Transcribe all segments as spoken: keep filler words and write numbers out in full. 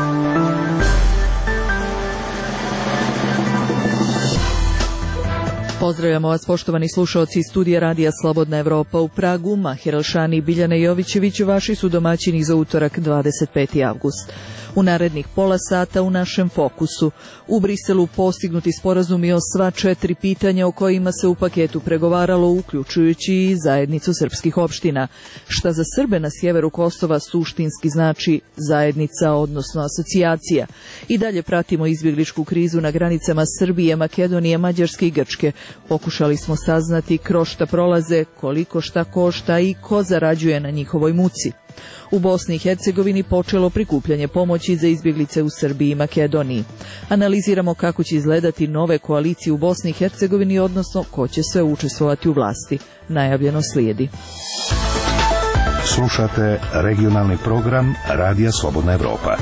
Pozdravljamo vas, poštovani slušalci iz studija Radija Slobodna Evropa u Pragu. Mahir Alšani i Biljana Jovićević vaši su domaćini za utorak dvadeset peti avgust. U narednih pola sata u našem fokusu. U Briselu postignuti sporazumi o sva četiri pitanja o kojima se u paketu pregovaralo, uključujući i zajednicu srpskih opština. Šta za Srbe na sjeveru Kosova suštinski znači zajednica, odnosno asocijacija. I dalje pratimo izbjegličku krizu na granicama Srbije, Makedonije, Mađarske i Grčke. Pokušali smo saznati kroz šta prolaze, koliko šta košta i ko zarađuje na njihovoj muci. U Bosni i Hercegovini počelo prikupljanje pomoći za izbjeglice u Srbiji i Makedoniji. Analiziramo kako će izgledati nove koalicije u Bosni i Hercegovini, odnosno ko će sve učestvovati u vlasti. Najavljeno slijedi. Slušate regionalni program Radija Slobodna Evropa.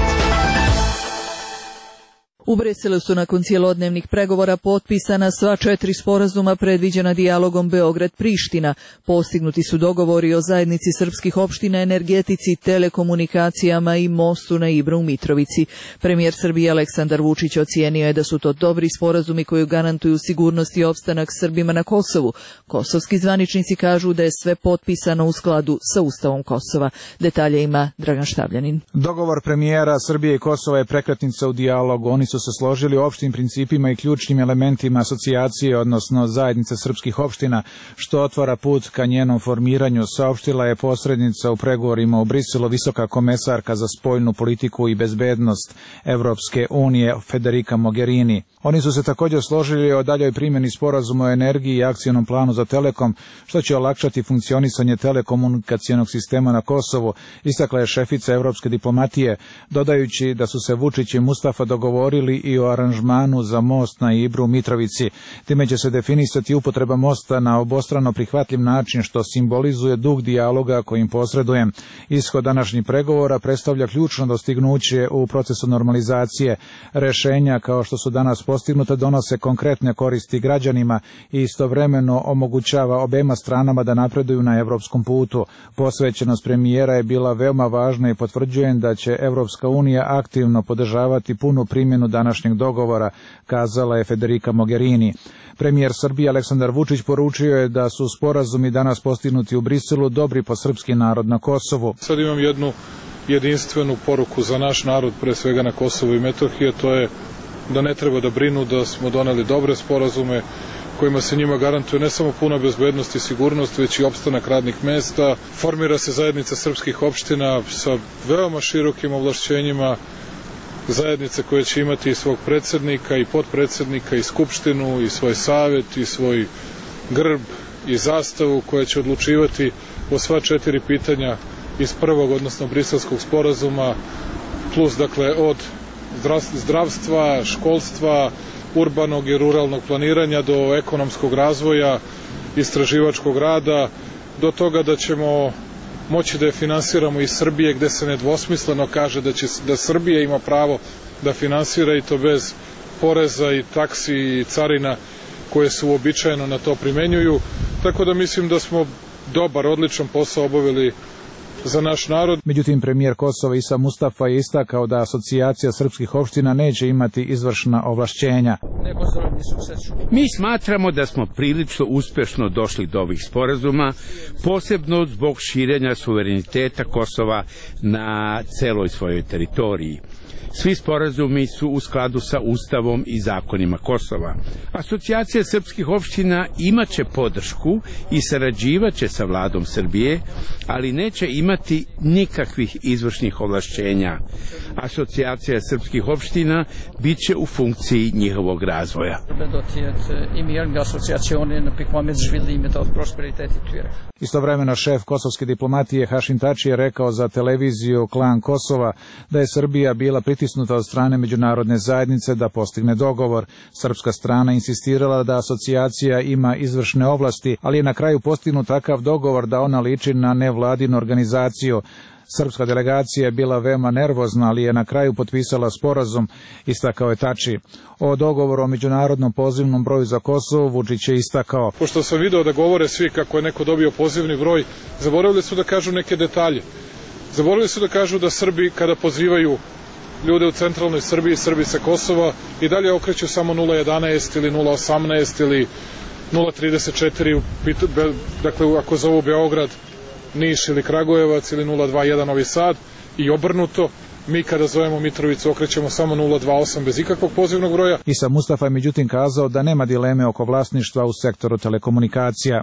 U Briselu su nakon cijelodnevnih pregovora potpisana sva četiri sporazuma predviđena dijalogom Beograd-Priština. Postignuti su dogovori o zajednici srpskih opština, energetici, telekomunikacijama i mostu na Ibru u Mitrovici. Premijer Srbije Aleksandar Vučić ocijenio je da su to dobri sporazumi koji garantuju sigurnost i opstanak Srbima na Kosovu. Kosovski zvaničnici kažu da je sve potpisano u skladu sa Ustavom Kosova. Detalje ima Dragan Štavljanin. Dogovor premijera Srbije i Kosova je prekretnica u dijalogu. Oni su se složili o opštim principima i ključnim elementima asocijacije, odnosno zajednice srpskih opština, što otvara put ka njenom formiranju, saopštila je posrednica u pregovorima u Briselu visoka komesarka za spoljnu politiku i bezbednost Evropske unije Federica Mogherini. Oni su se također složili o daljoj primjeni sporazuma o energiji i akcionom planu za Telekom, što će olakšati funkcionisanje telekomunikacionog sistema na Kosovu, istakla je šefica evropske diplomatije, dodajući da su se Vučić i Mustafa dogovorili i o aranžmanu za most na Ibru u Mitrovici. Time će se definisati upotreba mosta na obostrano prihvatljiv način, što simbolizuje duh dijaloga kojim posreduje. Ishod današnjih pregovora predstavlja ključno dostignuće u procesu normalizacije. Rešenja kao što su danas postignuta donose konkretne koristi građanima i istovremeno omogućava obema stranama da napreduju na evropskom putu. Posvećenost premijera je bila veoma važna i potvrđujem da će Evropska unija aktivno podržavati punu primjenu današnjeg dogovora, kazala je Federica Mogherini. Premijer Srbije Aleksandar Vučić poručio je da su sporazumi danas postignuti u Briselu dobri po srpski narod na Kosovu. Sad imam jednu jedinstvenu poruku za naš narod, pre svega na Kosovu i Metohiji, to je da ne treba da brinu, da smo doneli dobre sporazume kojima se njima garantuje ne samo puna bezbednost i sigurnost, već i opstanak radnih mesta. Formira se zajednica srpskih opština sa veoma širokim ovlašćenjima, zajednice koje će imati i svog predsjednika i potpredsjednika i skupštinu i svoj savjet i svoj grb i zastavu, koja će odlučivati o sva četiri pitanja iz prvog, odnosno briselskog sporazuma, plus dakle od zdravstva, školstva, urbanog i ruralnog planiranja do ekonomskog razvoja, istraživačkog rada, do toga da ćemo moći da je finansiramo iz Srbije, gde se nedvosmisleno kaže da, će, da Srbija ima pravo da finansira, i to bez poreza i taksi i carina koje se uobičajeno na to primenjuju. Tako da mislim da smo dobar, odličan posao obavili za naš narod. Međutim, premijer Kosova Isa Mustafa je istakao da asocijacija srpskih opština neće imati izvršna ovlašćenja. Mi smatramo da smo prilično uspešno došli do ovih sporazuma, posebno zbog širenja suvereniteta Kosova na celoj svojoj teritoriji. Svi sporazumi su u skladu sa Ustavom i zakonima Kosova. Asocijacija srpskih opština imaće podršku i sarađivaće sa vladom Srbije, ali neće imati nikakvih izvršnih ovlašćenja. Asocijacija srpskih opština biće u funkciji njihovog razvoja. Istovremeno šef kosovske diplomatije Hašim Tači je rekao za televiziju Klan Kosova da je Srbija bila pritisnuta od strane međunarodne zajednice da postigne dogovor. Srpska strana insistirala da asocijacija ima izvršne ovlasti, ali je na kraju postignut takav dogovor da ona liči na nevladinu organizaciju. Srpska delegacija je bila veoma nervozna, ali je na kraju potpisala sporazum, istakao je Tači. O dogovoru o međunarodnom pozivnom broju za Kosovo Vučić je istakao. Pošto sam video da govore svi kako je neko dobio pozivni broj, zaboravili su da kažu neke detalje. Zaboravili su da kažu da Srbi kada pozivaju ljude u centralnoj Srbiji, Srbi sa Kosova i dalje okreću samo nula jedanaest ili nula osamnaest ili nula trideset četiri, dakle ako zovu Beograd, Niš ili Kragujevac ili nula dvadeset jedan Novi Sad i obrnuto. Mi kada zovemo Mitrovicu okrećemo samo nula dvadeset osam bez ikakvog pozivnog broja. Isa Mustafa je međutim kazao da nema dileme oko vlasništva u sektoru telekomunikacija.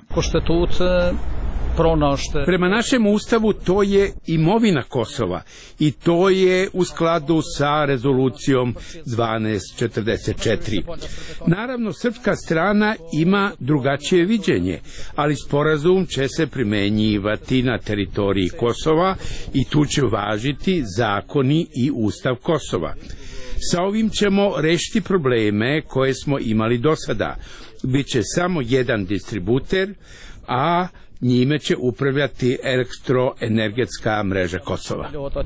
Prema našem ustavu to je imovina Kosova i to je u skladu sa rezolucijom dvanaest četrdeset četiri. Naravno, srpska strana ima drugačije viđenje, ali sporazum će se primenjivati na teritoriji Kosova i tu će važiti zakoni i ustav Kosova. Sa ovim ćemo rešiti probleme koje smo imali do sada. Biće samo jedan distributer, a njime će upravljati elektroenergetska mreža Kosova.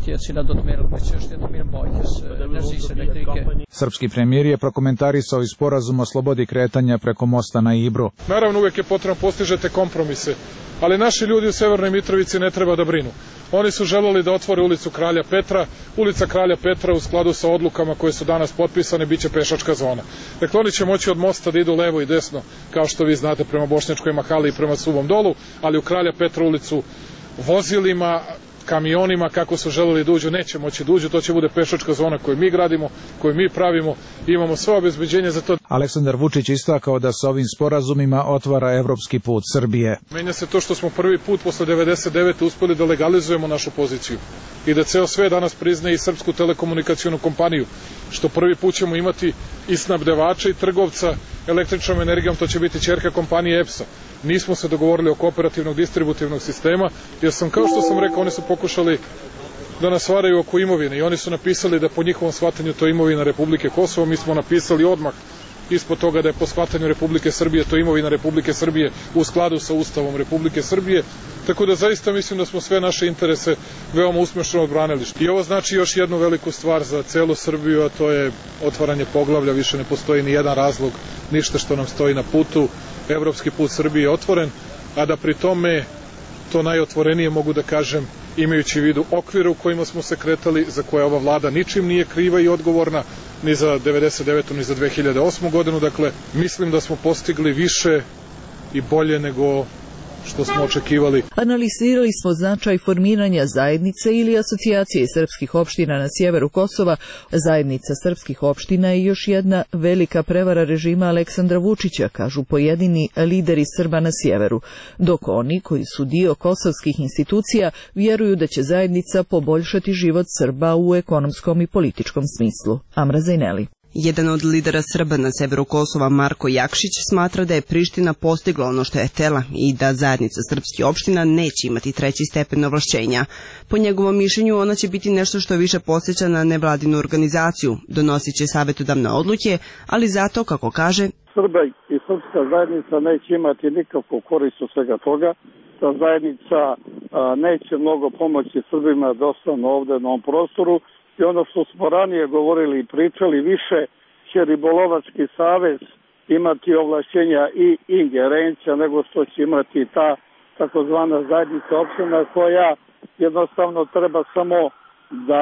Srpski premijer je prokomentarisao i sporazum o slobodi kretanja preko mosta na Ibru. Naravno, uvijek je potrebno postižete kompromise, ali naši ljudi u Severnoj Mitrovici ne treba da brinu. Oni su želeli da otvore ulicu Kralja Petra. Ulica Kralja Petra u skladu sa odlukama koje su danas potpisane biće pešačka zona. Dakle, oni će moći od mosta da idu levo i desno, kao što vi znate, prema Bošnjačkoj mahali i prema Suvom dolu, ali u Kralja Petra ulicu vozilima, kamionima, kako su želeli da uđu, neće moći da uđu. To će bude pešačka zona koju mi gradimo, koju mi pravimo. Imamo sve obezbeđenje za to. Aleksandar Vučić istakao da sa ovim sporazumima otvara evropski put Srbije. Menja se to što smo prvi put posle devedeset devete uspeli da legalizujemo našu poziciju i da ceo sve danas priznaje i Srpsku telekomunikacionu kompaniju, što prvi put ćemo imati i snabdevača i trgovca električnom energijom, to će biti ćerka kompanije E P S-a. Nismo se dogovorili oko operativnog distributivnog sistema, jer sam, kao što sam rekao, oni su pokušali da nas varaju oko imovine i oni su napisali da po njihovom shvatanju to je imovina Republike Kosovo. Mi smo napisali odmah ispod toga da je po shvatanju Republike Srbije to imovina Republike Srbije u skladu sa Ustavom Republike Srbije, tako da zaista mislim da smo sve naše interese veoma uspešno odbranili. I ovo znači još jednu veliku stvar za celu Srbiju, a to je otvaranje poglavlja. Više ne postoji ni jedan razlog, ništa što nam stoji na putu. Evropski put Srbije je otvoren, a da pri tome to najotvorenije mogu da kažem, imajući u vidu okvire u kojima smo se kretali, za koje ova vlada ničim nije kriva i odgovorna, ni za devedeset devetu ni za dve hiljade osmu godinu. Dakle, mislim da smo postigli više i bolje nego što smo očekivali. Analizirali smo značaj formiranja zajednice ili asocijacije srpskih opština na sjeveru Kosova. Zajednica srpskih opština je još jedna velika prevara režima Aleksandra Vučića, kažu pojedini lideri Srba na sjeveru, dok oni koji su dio kosovskih institucija vjeruju da će zajednica poboljšati život Srba u ekonomskom i političkom smislu. Amra Zajneli. Jedan od lidera Srba na severu Kosova, Marko Jakšić, smatra da je Priština postigla ono što je htela i da zajednica srpskih opština neće imati treći stepen ovlašćenja. Po njegovom mišljenju ona će biti nešto što više podsjeća na nevladinu organizaciju, donosit će savjetodavne odluke, ali zato, kako kaže, Srba i srpska zajednica neće imati nikakvu korist od svega toga. Ta zajednica a, neće mnogo pomoći Srbima da ostanu ovde na ovom prostoru. I ono što smo ranije govorili i pričali, više će Ribolovački savez imati ovlašćenja i ingerencija nego što će imati ta takozvana zajednica opština, koja jednostavno treba samo da,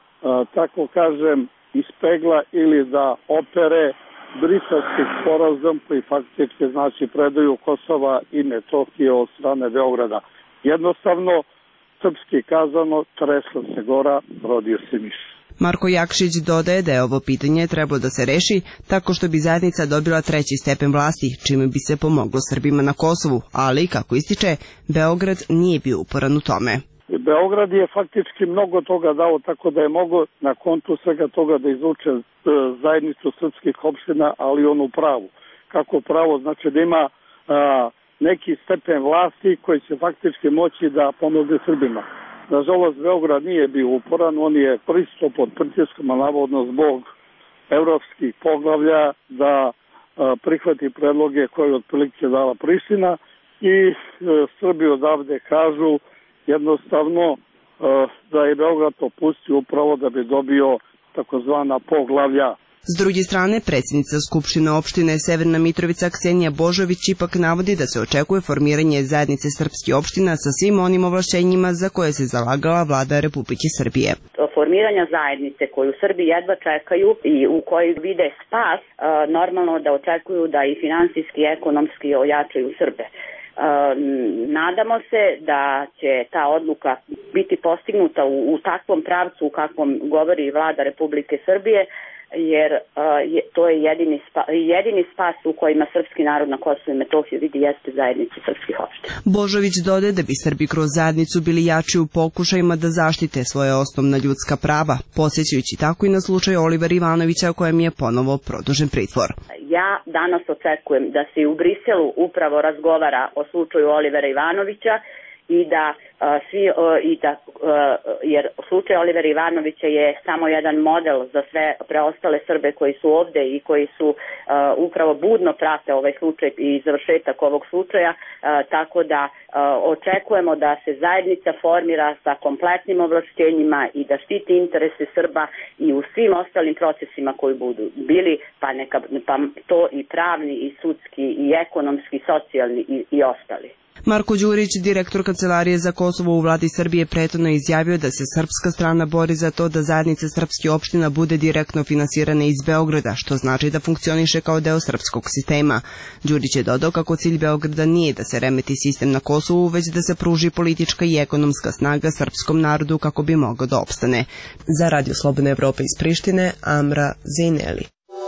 tako kažem, ispegla ili da opere Briselski sporazum koji faktički znači predaju Kosova i Metohije od strane Beograda. Jednostavno, srpski kazano, tresla se gora, rodio se miš. Marko Jakšić dodaje da je ovo pitanje trebalo da se reši tako što bi zajednica dobila treći stepen vlasti, čime bi se pomoglo Srbima na Kosovu, ali, kako ističe, Beograd nije bio uporan u tome. Beograd je faktički mnogo toga dao, tako da je mogo na kontu svega toga da izvuče zajednicu srpskih opština, ali onu pravu. Kako pravo? Znači da ima a, neki stepen vlasti koji će faktički moći da pomogne Srbima. Nažalost, Beograd nije bio uporan, on je pristao pod pritiskom, a navodno zbog evropskih poglavlja, da a, prihvati predloge koje je otprilike dala Priština i a, Srbi odavde kažu jednostavno a, da je Beograd to pustio upravo da bi dobio takozvana poglavlja S druge strane, predsjednica Skupštine opštine Severna Mitrovica Ksenija Božović ipak navodi da se očekuje formiranje zajednice srpskih opština sa svim onim ovlašćenjima za koje se zalagala vlada Republike Srbije. Formiranja zajednice koju Srbi jedva čekaju i u kojoj vide spas, normalno da očekuju da i finansijski i ekonomski ojačaju Srbe. Nadamo se da će ta odluka biti postignuta u, u takvom pravcu u kakvom govori vlada Republike Srbije, jer uh, je, to je jedini, spa, jedini spas u kojima srpski narod na Kosovu i Metohiji vidi jeste zajednice srpskih opština. Božović dodaje da bi Srbi kroz zajednicu bili jači u pokušajima da zaštite svoje osnovna ljudska prava, podsjećajući tako i na slučaj Olivera Ivanovića kojem je ponovo produžen pritvor. Ja danas očekujem da se i u Briselu upravo razgovara o slučaju Olivera Ivanovića i da uh, svi uh, i da uh, jer slučaj Olivera Ivanovića je samo jedan model za sve preostale Srbe koji su ovde i koji su uh, upravo budno prate ovaj slučaj i završetak ovog slučaja, uh, tako da uh, očekujemo da se zajednica formira sa kompletnim ovlašćenjima i da štiti interese Srba i u svim ostalim procesima koji budu bili, pa neka pa to i pravni i sudski i ekonomski, socijalni i, i ostali. Marko Đurić, direktor Kancelarije za Kosovo u vladi Srbije, prethodno izjavio da se srpska strana bori za to da zajednica srpskih opština bude direktno finansirana iz Beograda, što znači da funkcioniše kao deo srpskog sistema. Đurić je dodao kako cilj Beograda nije da se remeti sistem na Kosovu, već da se pruži politička i ekonomska snaga srpskom narodu kako bi mogao da opstane. Za Radio Slobodna Evropa iz Prištine, Amra Zejneli.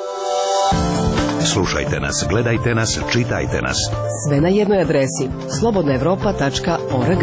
Slušajte nas, gledajte nas, čitajte nas. Sve na jednoj adresi slobodna evropa tačka org.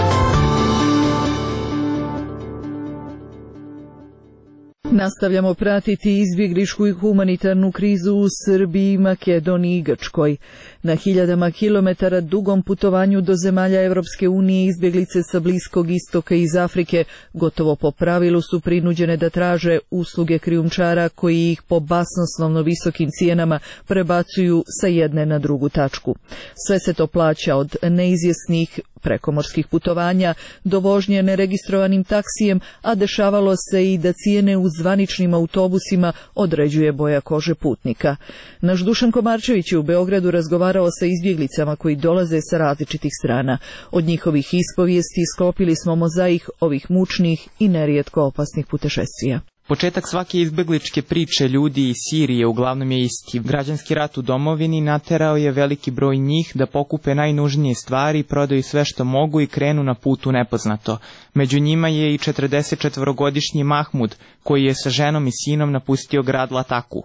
Nastavljamo pratiti izbjegličku i humanitarnu krizu u Srbiji, Makedoniji i Grčkoj. Na hiljadama kilometara dugom putovanju do zemalja Evropske unije izbjeglice sa Bliskog istoka i iz Afrike gotovo po pravilu su prinuđene da traže usluge krijumčara koji ih po basnoslovno visokim cijenama prebacuju sa jedne na drugu tačku. Sve se to plaća od neizvjesnih prekomorskih putovanja do vožnje neregistrovanim taksijem, a dešavalo se i da cijene u zvaničnim autobusima određuje boja kože putnika. Naš Dušan Komarčević je u Beogradu razgovarao sa izbjeglicama koji dolaze sa različitih strana. Od njihovih ispovijesti sklopili smo mozaik ovih mučnih i nerijetko opasnih putešestvija. Početak svake izbegličke priče ljudi iz Sirije uglavnom je isti. Građanski rat u domovini naterao je veliki broj njih da pokupe najnužnije stvari, prodaju sve što mogu i krenu na put u nepoznato. Među njima je i četrdesetčetvorogodišnji Mahmud, koji je sa ženom i sinom napustio grad Lataku.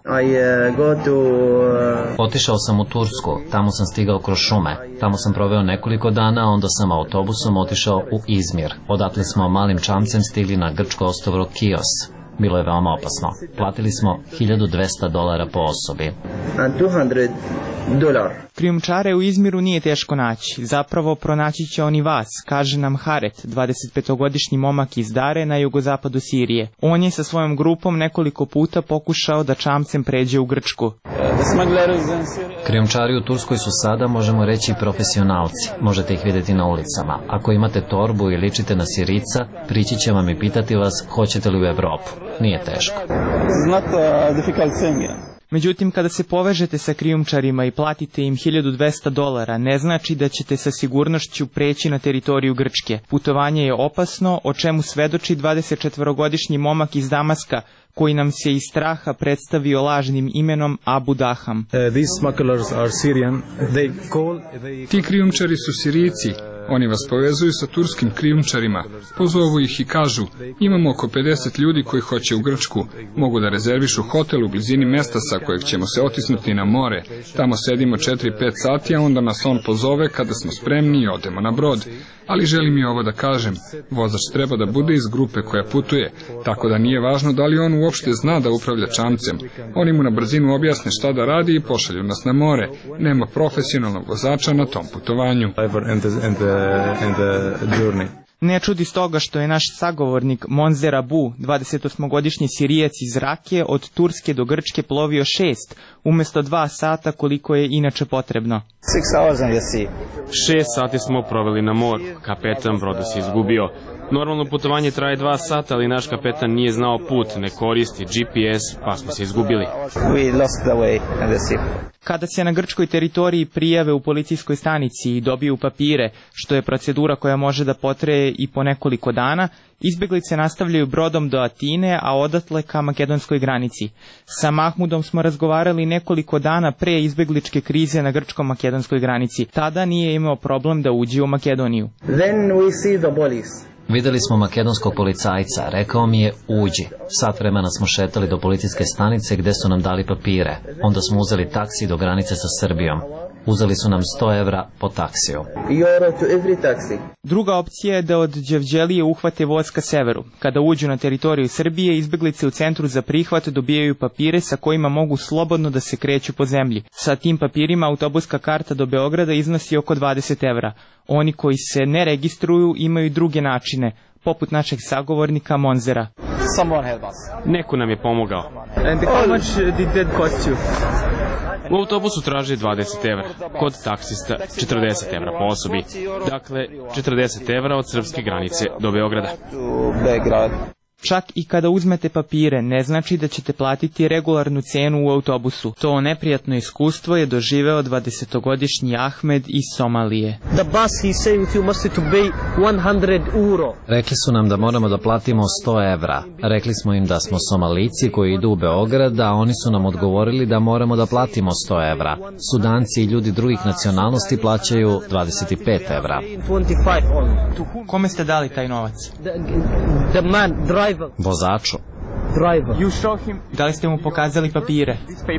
Otišao sam u Tursku, tamo sam stigao kroz šume. Tamo sam proveo nekoliko dana, onda sam autobusom otišao u Izmir. Odatle smo malim čamcem stigli na grčko ostrvo Kios. Bilo je veoma opasno. Platili smo hiljadu dvesta dolara po osobi. Krijumčare u Izmiru nije teško naći. Zapravo pronaći će oni vas, kaže nam Haret, dvadesetpetogodišnji momak iz Dare na jugozapadu Sirije. On je sa svojom grupom nekoliko puta pokušao da čamcem pređe u Grčku. Krijumčari u Turskoj su sada, možemo reći, profesionalci. Možete ih vidjeti na ulicama. Ako imate torbu i ličite na Sirica, prići će vam i pitati vas hoćete li u Evropu. Nije teško. Međutim, kada se povežete sa krijumčarima i platite im hiljadu dvesta dolara, ne znači da ćete sa sigurnošću preći na teritoriju Grčke. Putovanje je opasno, o čemu svedoči dvadesetčetvorogodišnji momak iz Damaska, koji nam se iz straha predstavio lažnim imenom Abu Daham. Ti krijumčari su Sirijci. Oni vas povezuju sa turskim krijumčarima, pozovu ih i kažu, imamo oko pedeset ljudi koji hoće u Grčku, mogu da rezervišu hotel u blizini mesta sa kojeg ćemo se otisnuti na more, tamo sedimo četiri pet sati, a onda nas on pozove kada smo spremni i odemo na brod. Ali želim i ovo da kažem, vozač treba da bude iz grupe koja putuje, tako da nije važno da li on uopšte zna da upravlja čamcem. Oni mu na brzinu objasne šta da radi i pošalju nas na more. Nema profesionalnog vozača na tom putovanju. Ne čudi stoga što je naš sagovornik Monzer Abu, dvadesetosmogodišnji Sirijac iz Rakije, od Turske do Grčke plovio šest, umjesto dva sata koliko je inače potrebno. Šest sati smo proveli na moru, kapetan broda se izgubio. Normalno putovanje traje dva sata, ali naš kapetan nije znao put, ne koristi G P S, pa smo se izgubili. Kada se na grčkoj teritoriji prijave u policijskoj stanici i dobiju papire, što je procedura koja može da potraje i po nekoliko dana, izbeglice nastavljaju brodom do Atine, a odatle ka makedonskoj granici. Sa Mahmudom smo razgovarali nekoliko dana pre izbegličke krize na grčko-makedonskoj granici. Tada nije imao problem da uđe u Makedoniju. Then we see the police. Videli smo makedonskog policajca, rekao mi je uđi. Sat vremena smo šetali do policijske stanice gde su nam dali papire. Onda smo uzeli taksi do granice sa Srbijom. Uzeli su nam sto evra po taksiju. Druga opcija je da od Đevđelije uhvate voz ka severu. Kada uđu na teritoriju Srbije, izbeglice u centru za prihvat dobijaju papire sa kojima mogu slobodno da se kreću po zemlji. Sa tim papirima autobuska karta do Beograda iznosi oko dvadeset evra. Oni koji se ne registruju imaju druge načine, poput našeg sagovornika Monzera. Neko nam je pomogao. U autobusu traži dvadeset evra, kod taksista četrdeset evra po osobi. Dakle, četrdeset evra od srpske granice do Beograda. Čak i kada uzmete papire, ne znači da ćete platiti regularnu cenu u autobusu. To neprijatno iskustvo je doživeo dvadesetogodišnji Ahmed iz Somalije. Rekli su nam da moramo da platimo sto evra. Rekli smo im da smo Somalici koji idu u Beograd, a oni su nam odgovorili da moramo da platimo sto evra. Sudanci i ljudi drugih nacionalnosti plaćaju dvadeset pet evra. Kome ste dali taj novac? Vozaču. Da li ste mu pokazali papire?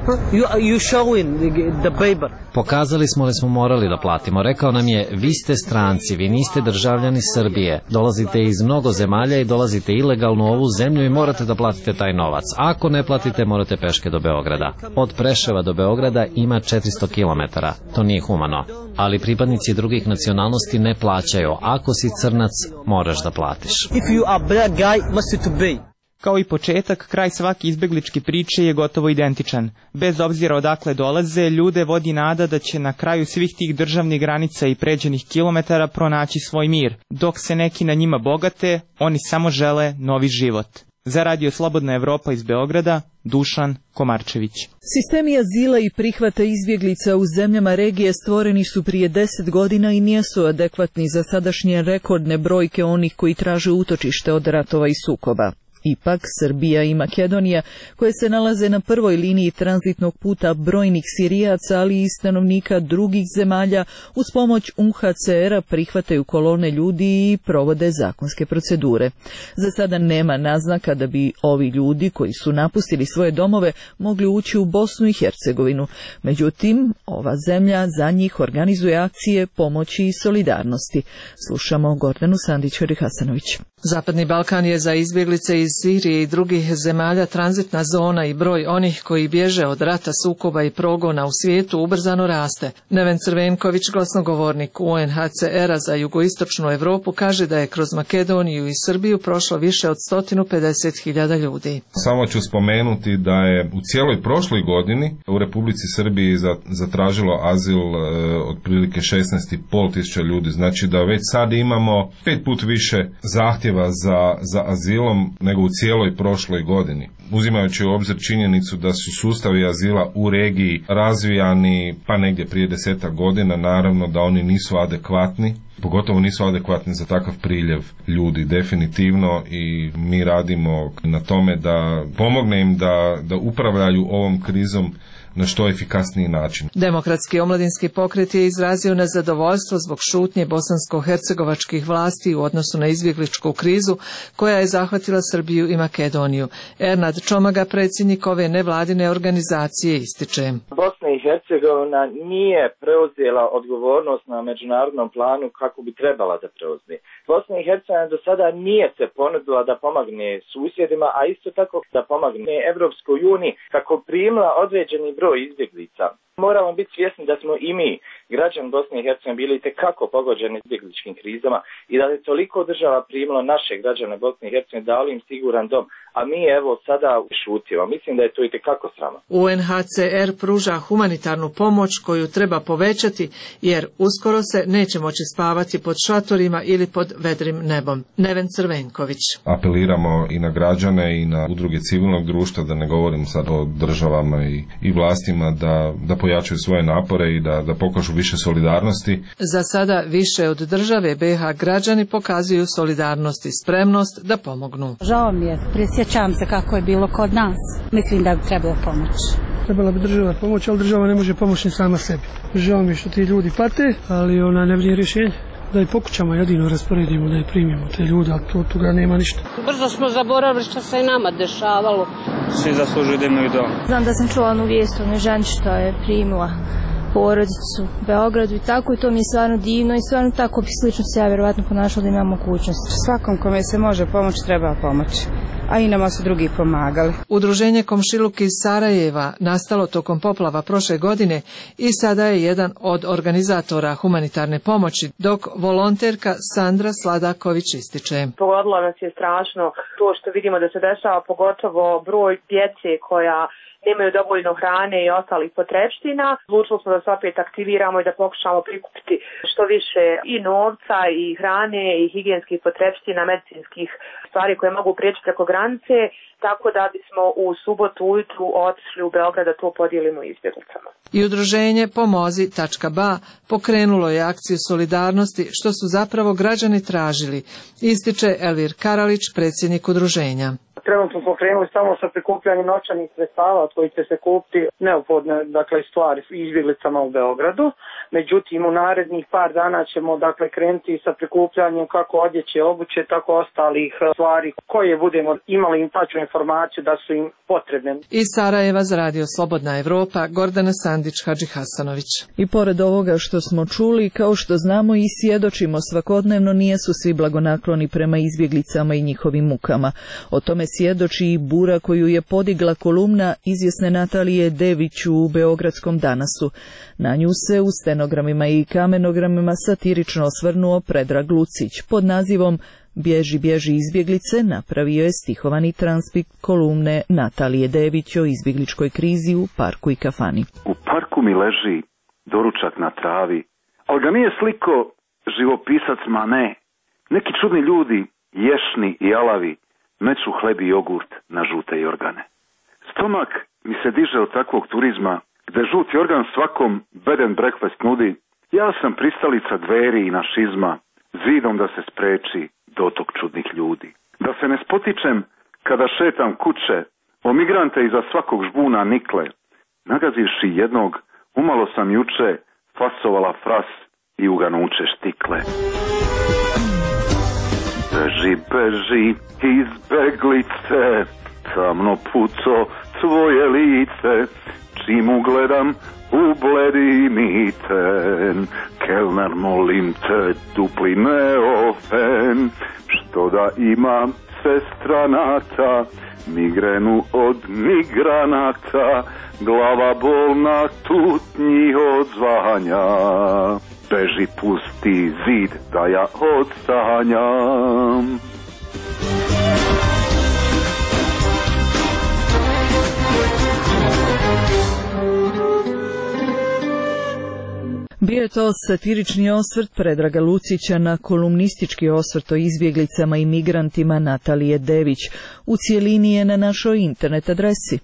Pokazali smo da smo morali da platimo. Rekao nam je, vi ste stranci, vi niste državljani Srbije. Dolazite iz mnogo zemalja i dolazite ilegalno u ovu zemlju i morate da platite taj novac. Ako ne platite, morate peške do Beograda. Od Preševa do Beograda ima četiristo kilometara. To nije humano. Ali pripadnici drugih nacionalnosti ne plaćaju. Ako si crnac, moraš da platiš. Kao i početak, kraj svake izbegličke priče je gotovo identičan. Bez obzira odakle dolaze, ljude vodi nada da će na kraju svih tih državnih granica i pređenih kilometara pronaći svoj mir. Dok se neki na njima bogate, oni samo žele novi život. Za Radio Slobodna Evropa iz Beograda, Dušan Komarčević. Sistemi azila i prihvata izbjeglica u zemljama regije stvoreni su prije deset godina i nisu adekvatni za sadašnje rekordne brojke onih koji traže utočište od ratova i sukoba. Ipak, Srbija i Makedonija, koje se nalaze na prvoj liniji tranzitnog puta brojnih Sirijaca, ali i stanovnika drugih zemalja, uz pomoć U N H C R-a prihvataju kolone ljudi i provode zakonske procedure. Za sada nema naznaka da bi ovi ljudi koji su napustili svoje domove mogli ući u Bosnu i Hercegovinu. Međutim, ova zemlja za njih organizuje akcije pomoći i solidarnosti. Slušamo Gordanu Sandić-Hasanović. Zapadni Balkan je za izbjeglice iz Sirije i drugih zemalja tranzitna zona i broj onih koji bježe od rata, sukoba i progona u svijetu ubrzano raste. Neven Crvenković, glasnogovornik U N H C R-a za jugoistočnu Europu, kaže da je kroz Makedoniju i Srbiju prošlo više od sto pedeset hiljada ljudi. Samo ću spomenuti da je u cijeloj prošloj godini u Republici Srbiji zatražilo azil e, otprilike šesnaest i pol tisuća ljudi. Znači da već sad imamo pet put više zahtjeva za, za azilom nego u cijeloj prošloj godini. Uzimajući u obzir činjenicu da su sustavi azila u regiji razvijani pa negdje prije desetak godina, naravno da oni nisu adekvatni, pogotovo nisu adekvatni za takav priljev ljudi definitivno, i mi radimo na tome da pomogne im da, da upravljaju ovom krizom na što efikasniji način. Demokratski omladinski pokret je izrazio nezadovoljstvo zbog šutnje bosansko-hercegovačkih vlasti u odnosu na izbjegličku krizu koja je zahvatila Srbiju i Makedoniju. Ernad Čomaga, predsjednik ove nevladine organizacije, ističe. Bosna i Hercegovina nije preuzela odgovornost na međunarodnom planu kako bi trebala da preuzme. Bosna i Hercegovina do sada nije se ponudila da pomogne susjedima, a isto tako da pomogne Evropskoj uniji kako primila određeni broj izbjeglica. Moramo biti svjesni da smo i mi, građani Bosne i Hercegovine, bili itekako pogođeni izbjegličkim krizama i da je toliko država primilo naše građane Bosne i Hercegovine, dali im siguran dom, a mi evo sada šutimo. Mislim da je to itekako sramno. U en ha ce er pruža humanitarnu pomoć koju treba povećati jer uskoro se neće moći spavati pod šatorima ili pod vedrim nebom. Neven Crvenković. Apeliramo i na građane i na udruge civilnog društva, da ne govorim sad o državama i, i vlastima, da, da pojačaju svoje napore i da, da pokažu više solidarnosti. Za sada više od države be ha građani pokazuju solidarnost i spremnost da pomognu. Žao mi je, prisjećam se kako je bilo kod nas. Mislim da bi trebalo pomoći. Trebala bi država pomoći, ali država ne može pomoći sama sebi. Žao mi je što ti ljudi pate, ali ona ne vrije rješenje. Da i pokućama jedino rasporedimo, da i primimo te ljude, ali to toga nema ništa. Brzo smo zaboravili što se i nama dešavalo. Svi zaslužuju da imaju dom. Znam da sam čula onu vijest o ženi što je primila porodicu u Beogradu i tako, i to mi je stvarno divno i stvarno tako bi slično se ja vjerovatno ponašala da ima mogućnost. Svakom kome se može pomoći treba pomoći, a i nama su drugi pomagali. Udruženje Komšiluk iz Sarajeva nastalo tokom poplava prošle godine i sada je jedan od organizatora humanitarne pomoći, dok volonterka Sandra Sladaković ističe. Pogodilo nas je strašno to što vidimo da se dešava, pogotovo broj djece koja nemaju dovoljno hrane i ostalih potrepština. Odlučili smo da se opet aktiviramo i da pokušamo prikupiti što više i novca i hrane i higijenskih potrepština, medicinskih stvari koje mogu prijeći preko granice, tako da bismo u subotu ujutru otišli u Beograd da to podijelimo izbjeglicama. I udruženje pomozi tačka ba pokrenulo je akciju solidarnosti, što su zapravo građani tražili, ističe Elvir Karalić, predsjednik udruženja. Trenutno pokrenuli samo sa prikupljanjem novčanih sredstava od kojih će se kupiti neophodne, dakle, stvari izbjeglicama u Beogradu. Međutim, u narednih par dana ćemo, dakle, krenuti sa prikupljanjem kako odjeće, obuće, tako ostalih stvari koje budemo imali im tačnu informaciju da su im potrebne. Iz Sarajeva za Radio Slobodna Evropa, Gordana Sandić, Hadži Hasanović. I pored ovoga što smo čuli, kao što znamo i svjedočimo svakodnevno, nijesu svi blagonakloni prema izbjeglicama i njihovim mukama. O tome svjedoči i bura koju je podigla kolumna izvjesne Natalije Dević u Beogradskom Danasu. Na nju se u stenogramima i kamenogramima satirično osvrnuo Predrag Lucić. Pod nazivom Bježi, bježi izbjeglice napravio je stihovani transkript kolumne Natalije Dević o izbjegličkoj krizi u parku i kafani. U parku mi leži doručak na travi, ali ga nije sliko živopisac, ma ne. Neki čudni ljudi, ješni i alavi, meću hleb i jogurt na žute jorgane. Stomak mi se diže od takvog turizma, gde žuti organ svakom bed and breakfast nudi. Ja sam pristalica dveri i našizma, zidom da se spreči dotok čudnih ljudi. Da se ne spotičem kada šetam kuće, o migrante iza svakog žbuna nikle. Nagazivši jednog, umalo sam juče fasovala fras i uganuće štikle. Beži, beži, izbeglice, tamno puco tvoje lice, čim ugledam u bledi mi ten. Kelner, molim te, dupli neofen, što da ima sestra Nata, migrenu od migranata, glava bolna tutnji odzvanja. Beži, pusti zid da ja odsanjam. Bio je to satirični osvrt Predraga Lucića na kolumnistički osvrt o izbjeglicama i migrantima Natalije Dević. U cijelini je na našoj internet adresi.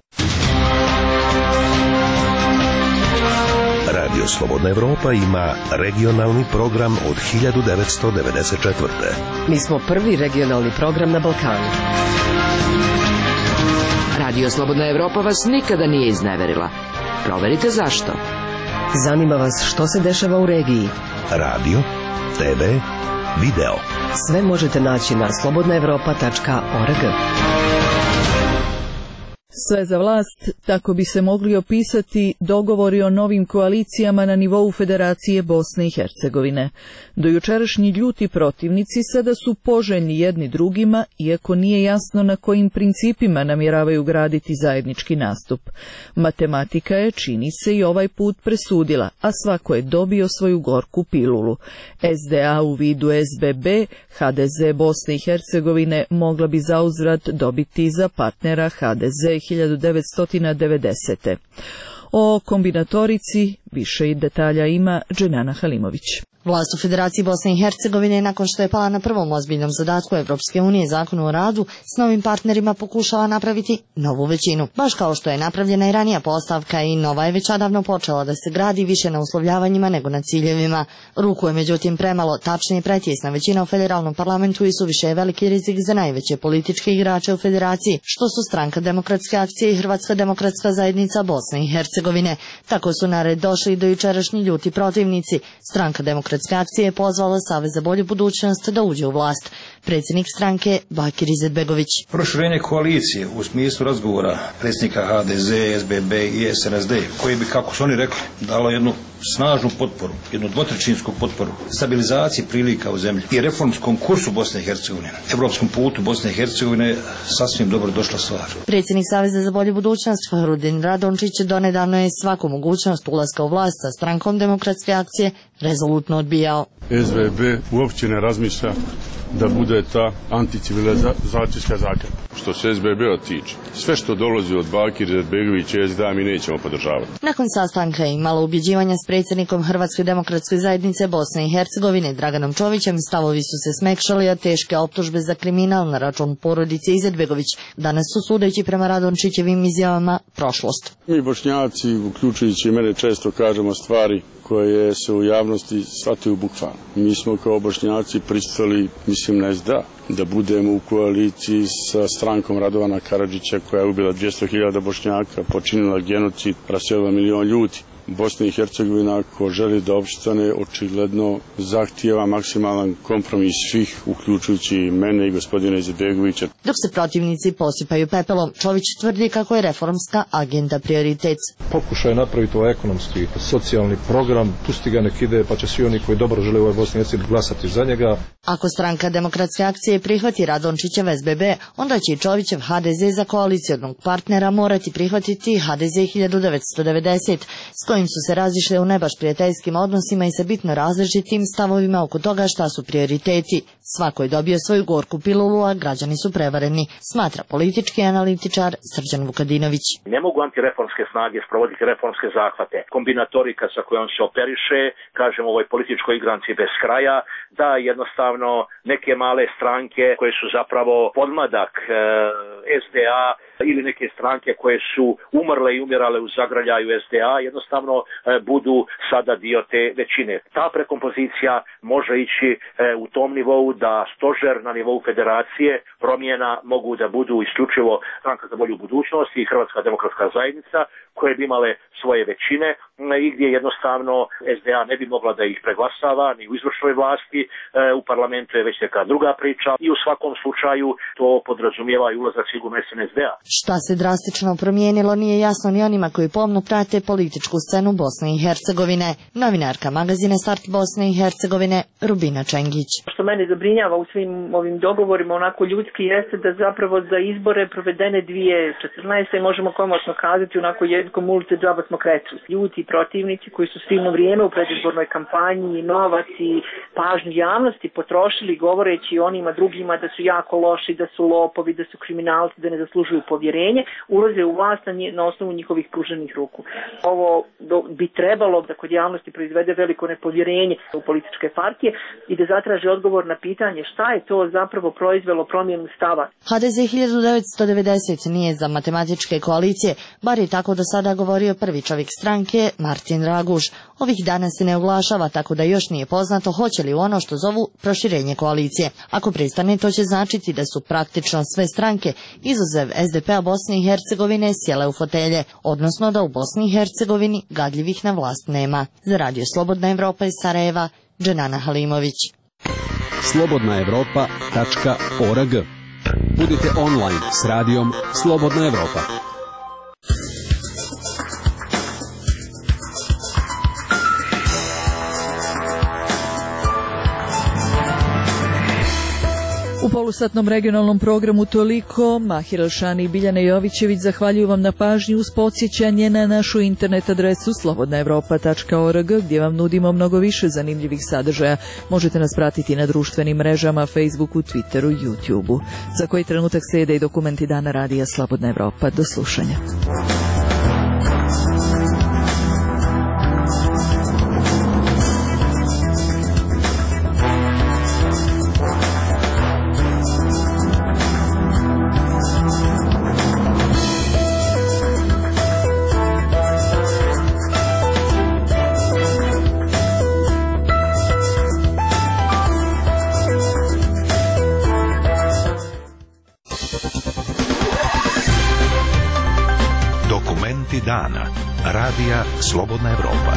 Radio Slobodna Evropa ima regionalni program od hiljadu devetsto devedeset četvrte. Mi smo prvi regionalni program na Balkanu. Radio Slobodna Evropa vas nikada nije izneverila. Proverite zašto. Zanima vas što se dešava u regiji. Radio, te ve, video. Sve možete naći na slobodna evropa tačka org. Sve za vlast, tako bi se mogli opisati dogovori o novim koalicijama na nivou Federacije Bosne i Hercegovine. Dojučerašnji ljuti protivnici sada su poželjni jedni drugima, iako nije jasno na kojim principima namjeravaju graditi zajednički nastup. Matematika je, čini se, i ovaj put presudila, a svako je dobio svoju gorku pilulu. S D A u vidu S B B, H D Z Bosne i Hercegovine mogla bi zauzvrat dobiti za partnera H D Z hiljadu devetsto devedesete. O kombinatorici više i detalja ima Dženana Halimović. Vlast u Federaciji Bosne i Hercegovine, nakon što je pala na prvom ozbiljnom zadatku Evropske unije Zakonu o radu, s novim partnerima pokušava napraviti novu većinu. Baš kao što je napravljena i ranija postavka i nova je već odavno počela da se gradi više na uslovljavanjima nego na ciljevima. Ruku je međutim premalo, tačnije pretjesna većina u federalnom parlamentu i suviše je veliki rizik za najveće političke igrače u federaciji, što su Stranka demokratske akcije i Hrvatska demokratska zajednica Bosne i Hercegovine. Tako su na red došli do jučerašnji ljuti protivnici. Stranka demokratske akcije je pozvala Savez za bolju budućnost da uđe u vlast. Predsjednik stranke Bakir Izetbegović. Proširenje koalicije u smislu razgovora predsjednika H D Z, S B B i S N S D, koji bi, kako su oni rekli, dalo jednu snažnu potporu, jednu dvotrećinsku potporu stabilizaciji prilika u zemlji i reformskom kursu Bosne i Hercegovine, evropskom putu Bosne i Hercegovine, sasvim dobro došla stvar. Predsjednik Saveza za bolju budućnost Fahrudin Radončić donedavno je svaku mogućnost ulaska u vlast sa Strankom demokratske akcije rezolutno odbijao. S B B uopće ne razmišlja da bude ta anticivilizacijska zakrpa. Što se S B B-a tiče, sve što dolazi od Bakira Izetbegovića i S D A mi nećemo podržavati. Nakon sastanka i malo ubjeđivanja s predsjednikom Hrvatske demokratske zajednice Bosne i Hercegovine Draganom Čovićem, stavovi su se smekšali, a teške optužbe za kriminal na račun porodice Izetbegović danas su, sudeći prema Radončićevim izjavama, prošlost. Mi Bošnjaci, uključujući i mene, često kažemo stvari koje se u javnosti shvataju bukvalno. Mi smo kao Bošnjaci pristali, mislim na S D A, da budemo u koaliciji sa strankom Radovana Karadžića koja je ubila dvjesto hiljada Bošnjaka, počinila genocid, raselila milion ljudi. Bosna i Hercegovina, ako želi da opstane, očigledno zahtijeva maksimalan kompromis svih, uključujući i mene i gospodina Izetbegovića. Dok se protivnici posipaju pepelom, Čović tvrdi kako je reformska agenda prioritet. Pokušaj napraviti ovaj ekonomski, socijalni program, pusti ga nek ide, pa će svi oni koji dobro žele u ovoj Bosni i Hercegovini glasati za njega. Ako Stranka demokratske akcije prihvati Radončićev S B B, onda će i Čovićev H D Z za koalicijonog partnera morati prihvatiti H D Z hiljadu devetsto devedeset, s kojim su se razišli u nebaš prijateljskim odnosima i sa bitno različitim stavovima oko toga šta su prioriteti. Svako je dobio svoju gorku pilulu, a građani su prevareni, smatra politički analitičar Srđan Vukadinović. Ne mogu antireformske snage sprovoditi reformske zahvate. Kombinatorika sa kojom se operiše, kažem, ovoj političkoj igranci bez kraja, da jednostavno neke male stranke koje su zapravo podmladak e, S D A ili neke stranke koje su umrle i umirale u zagrljaju S D A jednostavno e, budu sada dio te većine. Ta prekompozicija može ići e, u tom nivou da stožer na nivou federacije promjena mogu da budu isključivo Stranka za bolju budućnost i Hrvatska demokratska zajednica koje bi imale svoje većine i gdje jednostavno S D A ne bi mogla da ih preglasava ni u izvršnoj vlasti, e, u parlamentu je već neka druga priča i u svakom slučaju to podrazumijeva i ulazak sigurno S N S D A. Šta se drastično promijenilo nije jasno ni onima koji pomno prate političku scenu Bosne i Hercegovine. Novinarka magazina Start Bosne i Hercegovine Rubina Čengić. Što mene zabrinjava u svim ovim dogovorima onako ljudski jeste da zapravo za izbore provedene dvije tisuće četrnaeste možemo komotno kazati onako jednom ulice džaba smo kretli. Ljuti protivnici koji su silno vrijeme u predizbornoj kampanji, novac i pažnju javnosti potrošili govoreći onima drugima da su jako loši, da su lopovi, da su kriminalci, da ne zaslužuju povjerenje, ulaze u vlast na, nje, na osnovu njihovih pruženih ruku. Ovo do, bi trebalo da kod javnosti proizvede veliko nepovjerenje u političke partije i da zatraži odgovor na pitanje šta je to zapravo proizvelo promjenu stava. H D Z hiljadu devetsto devedeset nije za matematičke koalicije, bar je tako do sada govorio prvi čovjek stranke Martin Raguž. Ovih dana se ne oglašava, tako da još nije poznato hoće li u ono što zovu proširenje koalicije. Ako pristane, to će značiti da su praktično sve stranke, izuzev S D P-a Bosne i Hercegovine, sjele u fotelje, odnosno da u Bosni i Hercegovini gadljivih na vlast nema. Za Radio Slobodna Evropa iz Sarajeva, Dženana Halimović. slobodna evropa tačka org. Budite online s radijom Slobodna Evropa. U polusatnom regionalnom programu toliko. Mahir Elšani i Biljana Jovićević zahvaljuju vam na pažnji uz podsjećanje na našu internet adresu slobodna evropa tačka org gdje vam nudimo mnogo više zanimljivih sadržaja. Možete nas pratiti na društvenim mrežama, Facebooku, Twitteru, YouTubeu. Za koji trenutak slijede i dokumenti dana radija Slobodna Evropa. Do slušanja. Dana. Radija Slobodna Evropa.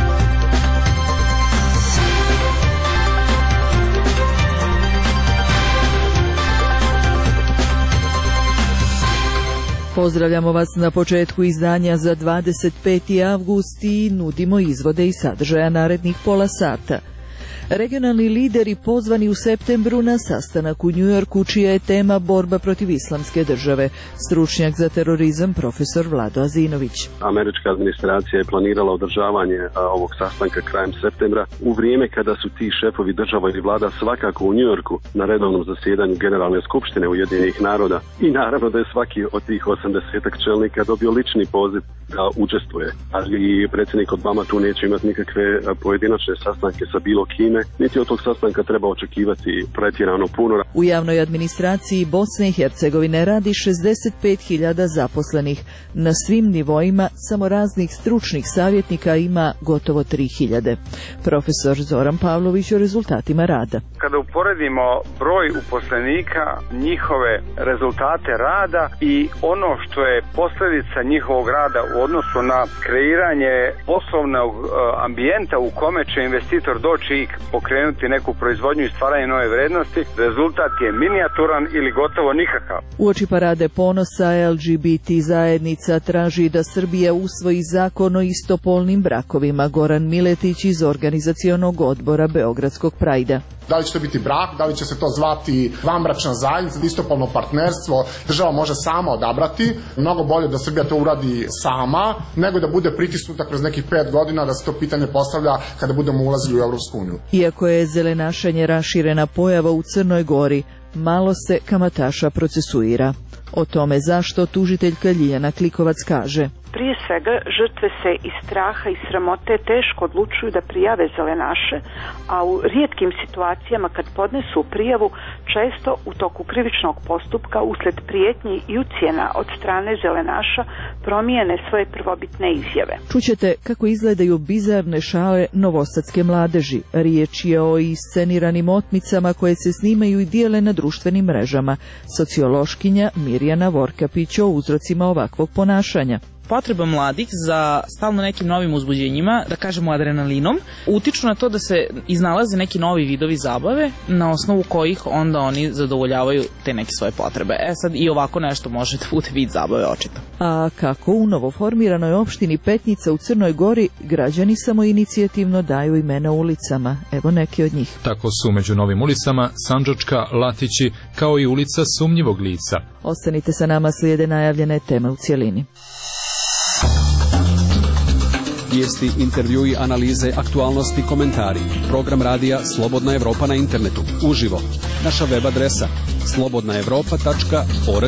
Pozdravljamo vas na početku izdanja za dvadeset peti avgust i nudimo izvode i sadržaja narednih pola sata. Regionalni lideri pozvani u septembru na sastanak u Njujorku, čija je tema borba protiv islamske države. Stručnjak za terorizam profesor Vlado Azinović. Američka administracija je planirala održavanje a, ovog sastanka krajem septembra u vrijeme kada su ti šefovi država i vlada svakako u Njujorku na redovnom zasjedanju Generalne skupštine Ujedinjenih naroda i naravno da je svaki od tih osamdesetak čelnika dobio lični poziv da učestvuje. Ali i predsjednik Obama tu neće imati nikakve pojedinačne sastanke sa bilo kime, niti od tog sastanka treba očekivati pretjerano puno. U javnoj administraciji Bosne i Hercegovine radi šezdeset pet hiljada zaposlenih. Na svim nivoima samo raznih stručnih savjetnika ima gotovo tri hiljade. Profesor Zoran Pavlović o rezultatima rada. Kada uporedimo broj uposlenika, njihove rezultate rada i ono što je posljedica njihovog rada u odnosu na kreiranje poslovnog ambijenta u kome će investitor doći i pokrenuti neku proizvodnju i stvaranje nove vrednosti, rezultat je minijaturan ili gotovo nikakav. Uoči parade ponosa L G B T zajednica traži da Srbija usvoji zakon o istopolnim brakovima. Goran Miletić iz organizacionog odbora Beogradskog Prajda. Da li će to biti brak, da li će se to zvati vanbračna zajednica, istopolno partnerstvo, država može sama odabrati. Mnogo bolje da Srbija to uradi sama, nego da bude pritisnuta kroz nekih pet godina da se to pitanje postavlja kada budemo ulazili u Evropsku uniju. Iako je zelenašenje raširena pojava u Crnoj Gori, malo se kamataša procesuira. O tome zašto tužiteljka Ljiljana Klikovac kaže: Prije svega, žrtve se iz straha i sramote teško odlučuju da prijave zelenaše, a u rijetkim situacijama kad podnesu prijavu, često u toku krivičnog postupka usled prijetnji i ucjena od strane zelenaša promijene svoje prvobitne izjave. Čućete kako izgledaju bizarne šale novosadske mladeži. Riječ je o isceniranim otmicama koje se snimaju i dijele na društvenim mrežama. Sociološkinja Mirjana Vorkapić o uzrocima ovakvog ponašanja. Potreba mladih za stalno nekim novim uzbuđenjima, da kažemo adrenalinom, utiču na to da se iznalaze neki novi vidovi zabave na osnovu kojih onda oni zadovoljavaju te neke svoje potrebe. E sad i ovako nešto može da bude vid zabave očito. A kako u novoformiranoj opštini Petnica u Crnoj Gori građani samoinicijativno daju imena ulicama. Evo neki od njih. Tako su među novim ulicama Sandžačka, Latići, kao i ulica Sumnjivog lica. Ostanite sa nama, slijede najavljene teme u cjelini. Vijesti, intervjui, analize, aktualnosti, komentari. Program radija Slobodna Evropa na internetu. Uživo. Naša web adresa slobodna evropa tačka org.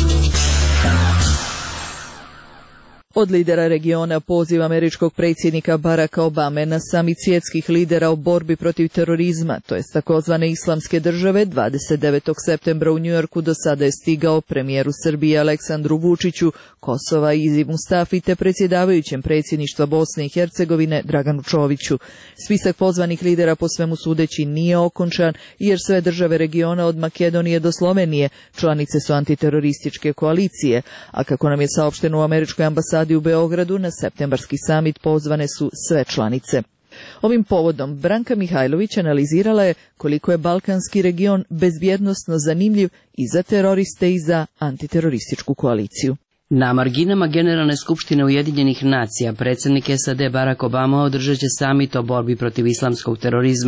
Od lidera regiona poziv američkog predsjednika Baracka Obame na samit svjetskih lidera o borbi protiv terorizma, to jest takozvane islamske države, dvadeset devetog septembra u Njujorku do sada je stigao premijeru Srbije Aleksandru Vučiću, Kosova Izi Mustafi te predsjedavajućem predsjedništva Bosne i Hercegovine Draganu Čoviću. Spisak pozvanih lidera po svemu sudeći nije okončan, jer sve države regiona od Makedonije do Slovenije članice su antiterorističke koalicije, a kako nam je saopšteno u američkoj ambasadi u Beogradu, na septembarski samit pozvane su sve članice. Ovim povodom Branka Mihajlović analizirala je koliko je balkanski region bezbjednosno zanimljiv i za teroriste i za antiterorističku koaliciju. Na marginama Generalne skupštine Ujedinjenih nacija predsjednik S A D Barack Obama održat će samit o borbi protiv islamskog terorizma.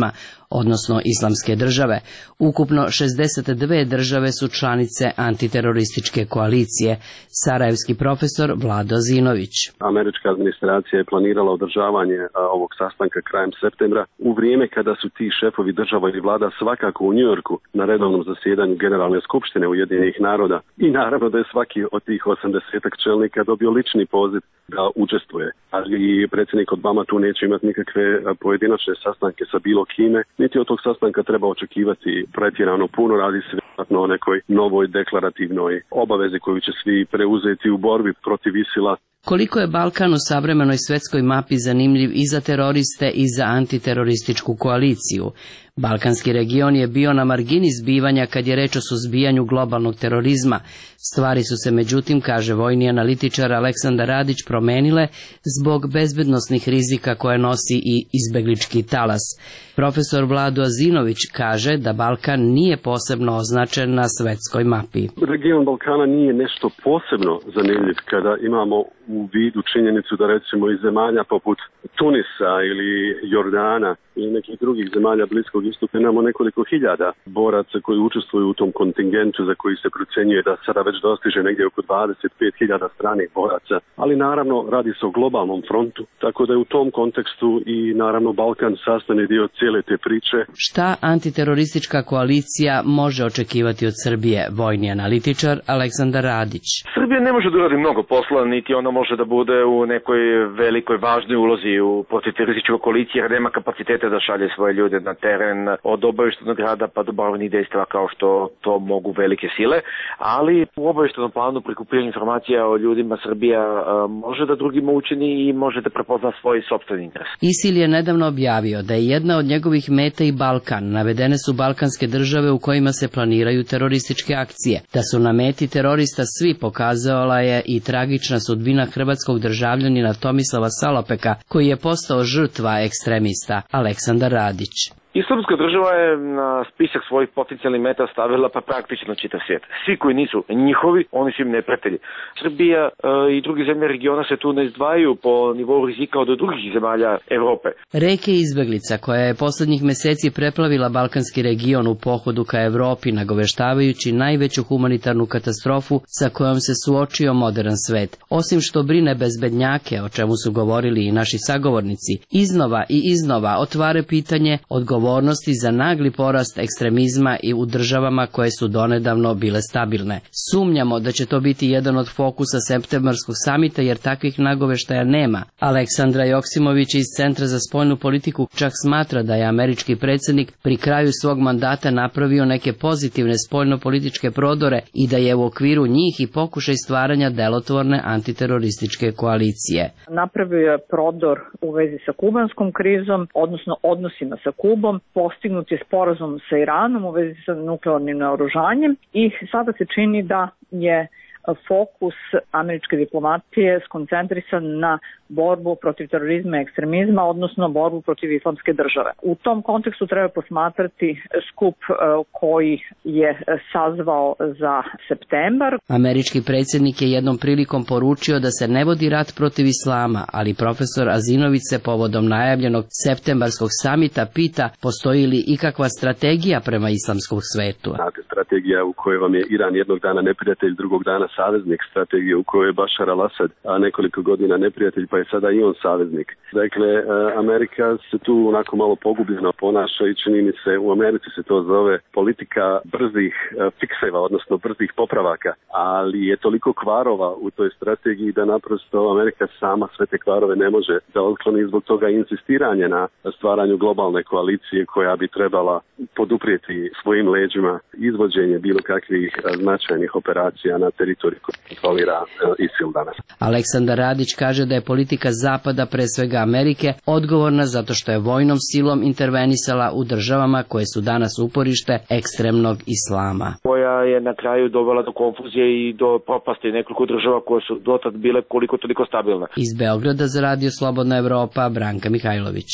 odnosno Islamske države. Ukupno šezdeset dve države su članice antiterorističke koalicije. Sarajevski profesor Vlado Azinović. Američka administracija je planirala održavanje ovog sastanka krajem septembra u vrijeme kada su ti šefovi država i vlada svakako u Njujorku na redovnom zasjedanju Generalne skupštine Ujedinjenih naroda i naravno da je svaki od tih osamdesetak čelnika dobio lični poziv da učestvuje. Ali predsjednik Obama tu neće imati nikakve pojedinačne sastanke sa bilo kime, niti od tog sastanka treba očekivati pretjerano puno, radi se vjerojatno o nekoj novoj deklarativnoj obavezi koju će svi preuzeti u borbi protiv ISIL-a. Koliko je Balkan u savremenoj svetskoj mapi zanimljiv i za teroriste i za antiterorističku koaliciju. Balkanski region je bio na margini zbivanja kad je reč o suzbijanju globalnog terorizma. Stvari su se međutim, kaže vojni analitičar Aleksandar Radić, promenile zbog bezbednosnih rizika koje nosi i izbeglički talas. Profesor Vlado Azinović kaže da Balkan nije posebno označen na svetskoj mapi. Region Balkana nije nešto posebno zanimljiv kada imamo u vidu činjenicu da recimo iz zemalja poput Tunisa ili Jordana ili nekih drugih zemalja Bliskog istoka imamo nekoliko hiljada boraca koji učestvuju u tom kontingentu za koji se procjenjuje da sada već dostiže negdje oko dvadeset pet hiljada stranih boraca, ali naravno radi se o globalnom frontu, tako da je u tom kontekstu i naravno Balkan sastavni dio cijele te priče. Šta antiteroristička koalicija može očekivati od Srbije? Vojni analitičar Aleksandar Radić. Srbija ne može da uradi mnogo posla, niti ona može da bude u nekoj velikoj važnoj ulozi u protiterorističkoj koaliciji, jer nema kapacitete da šalje svoje ljude na teren od obavještajnog rada pa do borbenih dejstava kao što to mogu velike sile, ali u obavještajnom planu prikupljanja informacija o ljudima Srbija može da drugima učini i može da prepozna svoj sopstveni interes. ISIL je nedavno objavio da je jedna od njegovih meta i Balkan. Navedene su balkanske države u kojima se planiraju terorističke akcije. Da su na meti terorista svi pokazala je i tragična sudbina hrvatskog državljanina Tomislava Salopeka, koji je postao žrtva ekstremista. Aleksandar Radić. Islamska država je na spisak svojih potencijalnih meta stavila pa praktično čitav svijet. Svi koji nisu njihovi, oni su im neprijatelji. Srbija e, i druge zemlje regiona se tu ne izdvajaju po nivou rizika od drugih zemalja Evrope. Reke izbeglica koja je poslednjih meseci preplavila balkanski region u pohodu ka Evropi, nagoveštavajući najveću humanitarnu katastrofu sa kojom se suočio modern svet. Osim što brine bezbednjake, o čemu su govorili i naši sagovornici, iznova i iznova otvara pitanje odgovornosti za nagli porast ekstremizma i u državama koje su donedavno bile stabilne. Sumnjamo da će to biti jedan od fokusa septembarskog samita jer takvih nagoveštaja nema. Aleksandra Joksimović iz Centra za spoljnu politiku čak smatra da je američki predsjednik pri kraju svog mandata napravio neke pozitivne spoljnopolitičke prodore i da je u okviru njih i pokušaj stvaranja delotvorne antiterorističke koalicije. Napravio je prodor u vezi sa kubanskom krizom, odnosno odnosima sa Kubom. Postignut je sporazum sa Iranom u vezi sa nuklearnim naoružanjem i sada se čini da je fokus američke diplomatije skoncentrisan na borbu protiv terorizma i ekstremizma, odnosno borbu protiv islamske države. U tom kontekstu treba posmatrati skup koji je sazvao za septembar. Američki predsjednik je jednom prilikom poručio da se ne vodi rat protiv islama, ali profesor Azinović se povodom najavljenog septembarskog samita pita postoji li ikakva strategija prema islamskom svetu. Znate, strategija u kojoj vam je Iran jednog dana neprijatelj, drugog dana saveznik, strategija u kojoj je Bašar al-Asad a nekoliko godina neprijatelj, pa je sada i on saveznik. Dakle, Amerika se tu onako malo pogubljeno ponaša i čini mi se, u Americi se to zove politika brzih fikseva, odnosno brzih popravaka, ali je toliko kvarova u toj strategiji da naprosto Amerika sama sve te kvarove ne može da otkloni, zbog toga insistiranje na stvaranju globalne koalicije koja bi trebala poduprijeti svojim leđima izvođenje bilo kakvih značajnih operacija na teritoriju koju kontrolira ISIL danas. Aleksandar Radić kaže da je politika Zapada, pre svega Amerike, odgovorna zato što je vojnom silom intervenisala u državama koje su danas uporište ekstremnog islama. Koja je na kraju dovela do konfuzije i do propasti nekoliko država koje su dotad bile koliko toliko stabilne. Iz Beograda za Radio Slobodna Evropa, Branka Mihajlović.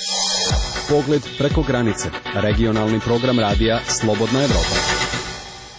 Pogled preko granice. Regionalni program radija Slobodna Evropa.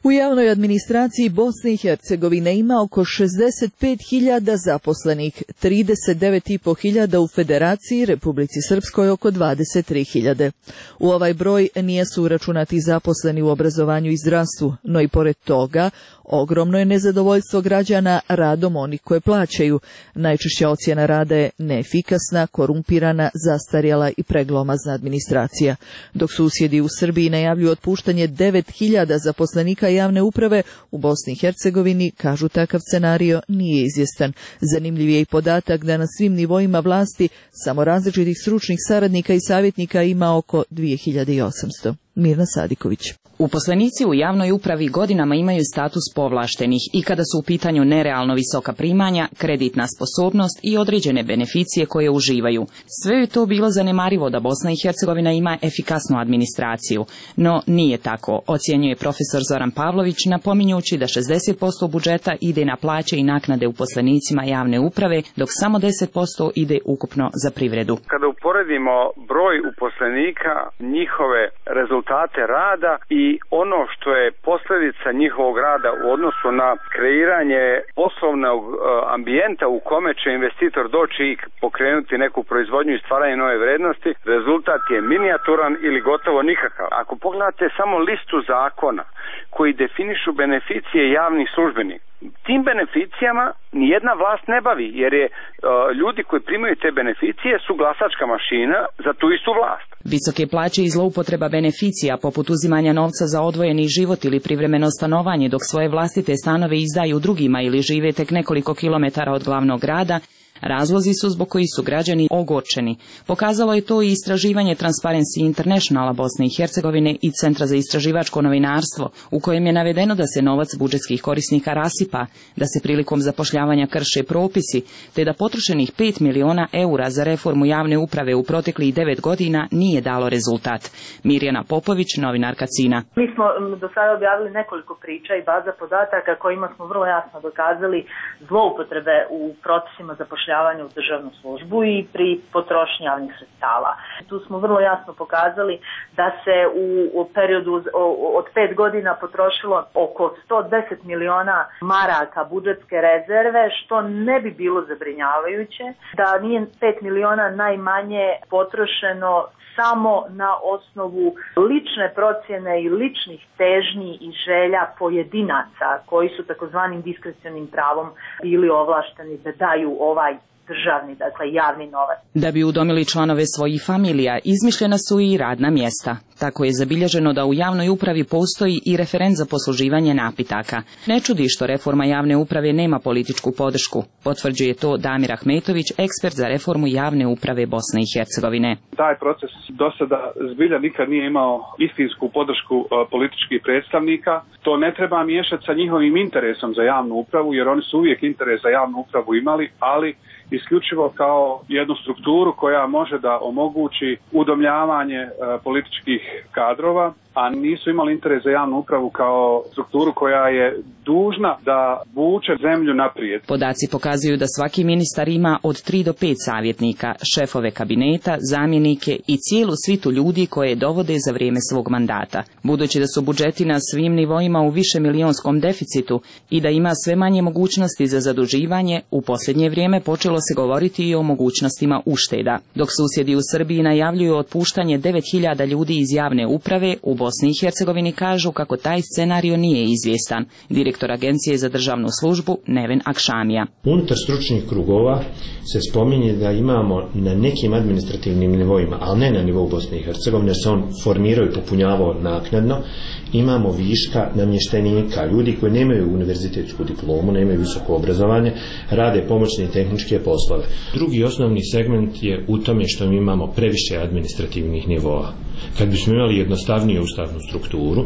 U javnoj administraciji Bosne i Hercegovine ima oko šezdeset pet hiljada zaposlenih, trideset devet i po hiljada u Federaciji, Republici Srpskoj oko dvadeset tri hiljade. U ovaj broj nisu uračunati zaposleni u obrazovanju i zdravstvu, no i pored toga ogromno je nezadovoljstvo građana radom onih koje plaćaju. Najčešća ocjena rada je neefikasna, korumpirana, zastarjela i preglomazna administracija. Dok susjedi u Srbiji najavljuju otpuštanje devet hiljada zaposlenika javne uprave, u Bosni i Hercegovini, kažu, takav scenario nije izvjestan. Zanimljiv je i podatak da na svim nivoima vlasti samo različitih stručnih saradnika i savjetnika ima oko dvije hiljade osamsto. Mirna Sadiković. Uposlenici u javnoj upravi godinama imaju status povlaštenih i kada su u pitanju nerealno visoka primanja, kreditna sposobnost i određene beneficije koje uživaju. Sve je to bilo zanemarivo da Bosna i Hercegovina ima efikasnu administraciju, no nije tako, ocjenjuje profesor Zoran Pavlović, napominjući da šezdeset posto budžeta ide na plaće i naknade uposlenicima javne uprave, dok samo deset posto ide ukupno za privredu. Kada uporedimo broj uposlenika, njihove rezultate rada i ono što je posljedica njihovog rada u odnosu na kreiranje poslovnog ambijenta u kome će investitor doći i pokrenuti neku proizvodnju i stvaranje nove vrednosti, rezultat je minijaturan ili gotovo nikakav. Ako pogledate samo listu zakona koji definišu beneficije javnih službenika, tim beneficijama nijedna vlast ne bavi, jer je uh, ljudi koji primaju te beneficije su glasačka mašina za tu istu vlast. Visoke plaće i zloupotreba beneficija, poput uzimanja novca za odvojeni život ili privremeno stanovanje dok svoje vlastite stanove izdaju drugima ili žive tek nekoliko kilometara od glavnog grada, razlozi su zbog kojih su građani ogorčeni. Pokazalo je to i istraživanje Transparency Internationala Bosne i Hercegovine i Centra za istraživačko novinarstvo, u kojem je navedeno da se novac budžetskih korisnika rasipa, da se prilikom zapošljavanja krše propisi, te da potrošenih pet miliona eura za reformu javne uprave u proteklih devet godina nije dalo rezultat. Mirjana Popović, novinarka Cina. Mi smo do sada objavili nekoliko priča i baza podataka kojima smo vrlo jasno dokazali zloupotrebe u procesima zapošljavanja u državnu službu i pri potrošnji javnih sredstava. Tu smo vrlo jasno pokazali da se u periodu od pet godina potrošilo oko sto deset miliona maraka budžetske rezerve, što ne bi bilo zabrinjavajuće, da nije pet miliona najmanje potrošeno samo na osnovu lične procjene i ličnih težnji i želja pojedinaca koji su takozvanim diskrecionim pravom bili ovlašteni da daju ovaj državni, dakle javni novac. Da bi udomili članove svojih familija, izmišljena su i radna mjesta. Tako je zabilježeno da u javnoj upravi postoji i referent za posluživanje napitaka. Ne čudi što reforma javne uprave nema političku podršku. Potvrđuje to Damir Ahmetović, ekspert za reformu javne uprave Bosne i Hercegovine. Taj proces do sada zbilja nikad nije imao istinsku podršku političkih predstavnika. To ne treba miješati sa njihovim interesom za javnu upravu, jer oni su uvijek interes za javnu upravu imali, ali isključivo kao jednu strukturu koja može da omogući udomljavanje e, političkih kadrova, a nisu imali interes za javnu upravu kao strukturu koja je dužna da vuče zemlju naprijed. Podaci pokazuju da svaki ministar ima od tri do pet savjetnika, šefove kabineta, zamjenike i cijelu svitu ljudi koje dovode za vrijeme svog mandata. Budući da su budžeti na svim nivoima u višemilijonskom deficitu i da ima sve manje mogućnosti za zaduživanje, u posljednje vrijeme počelo se govoriti i o mogućnostima ušteda. Dok susjedi u Srbiji najavljuju otpuštanje devet hiljada ljudi iz javne uprave, u Bosni i Hercegovini kažu kako taj scenario nije izvjestan. Direktor Agencije za državnu službu Neven Akšamija. Unutar stručnih krugova se spominje da imamo na nekim administrativnim nivoima, ali ne na nivou Bosne i Hercegovine, jer se on formirao i popunjavao naknadno, imamo viška namještenika, ljudi koji nemaju univerzitetsku diplomu, nemaju visoko obrazovanje, rade pomoćne i tehničke poslove. Drugi osnovni segment je u tome što mi imamo previše administrativnih nivoa. Kad bismo imali jednostavniju ustavnu strukturu,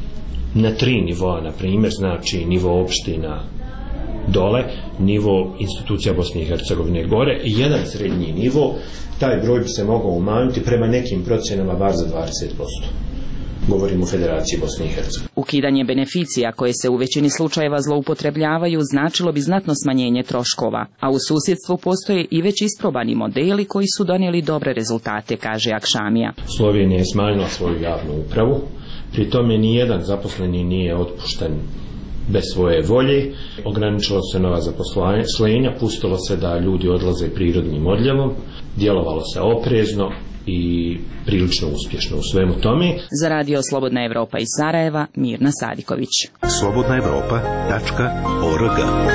na tri nivoa, na primjer, znači nivo opština dole, nivo institucija Bosne i Hercegovine gore i jedan srednji nivo, taj broj bi se mogao umanjiti prema nekim procjenama bar za dvadeset posto. Govorimo o Federaciji Bosne i Hercegovine. Ukidanje beneficija koje se u većini slučajeva zloupotrebljavaju značilo bi znatno smanjenje troškova, a u susjedstvu postoje i već isprobani modeli koji su donijeli dobre rezultate, kaže Akšamija. Slovenija je smanjila svoju javnu upravu, Pri tome nijedan zaposleni nije otpušten bez svoje volje, ograničilo se nova zaposlenja, pustilo se da ljudi odlaze prirodnim odljevom, djelovalo se oprezno i prilično uspješno u svemu tome. Za radio Slobodna Evropa iz Sarajeva, Mirna Sadiković. slobodna evropa tačka org.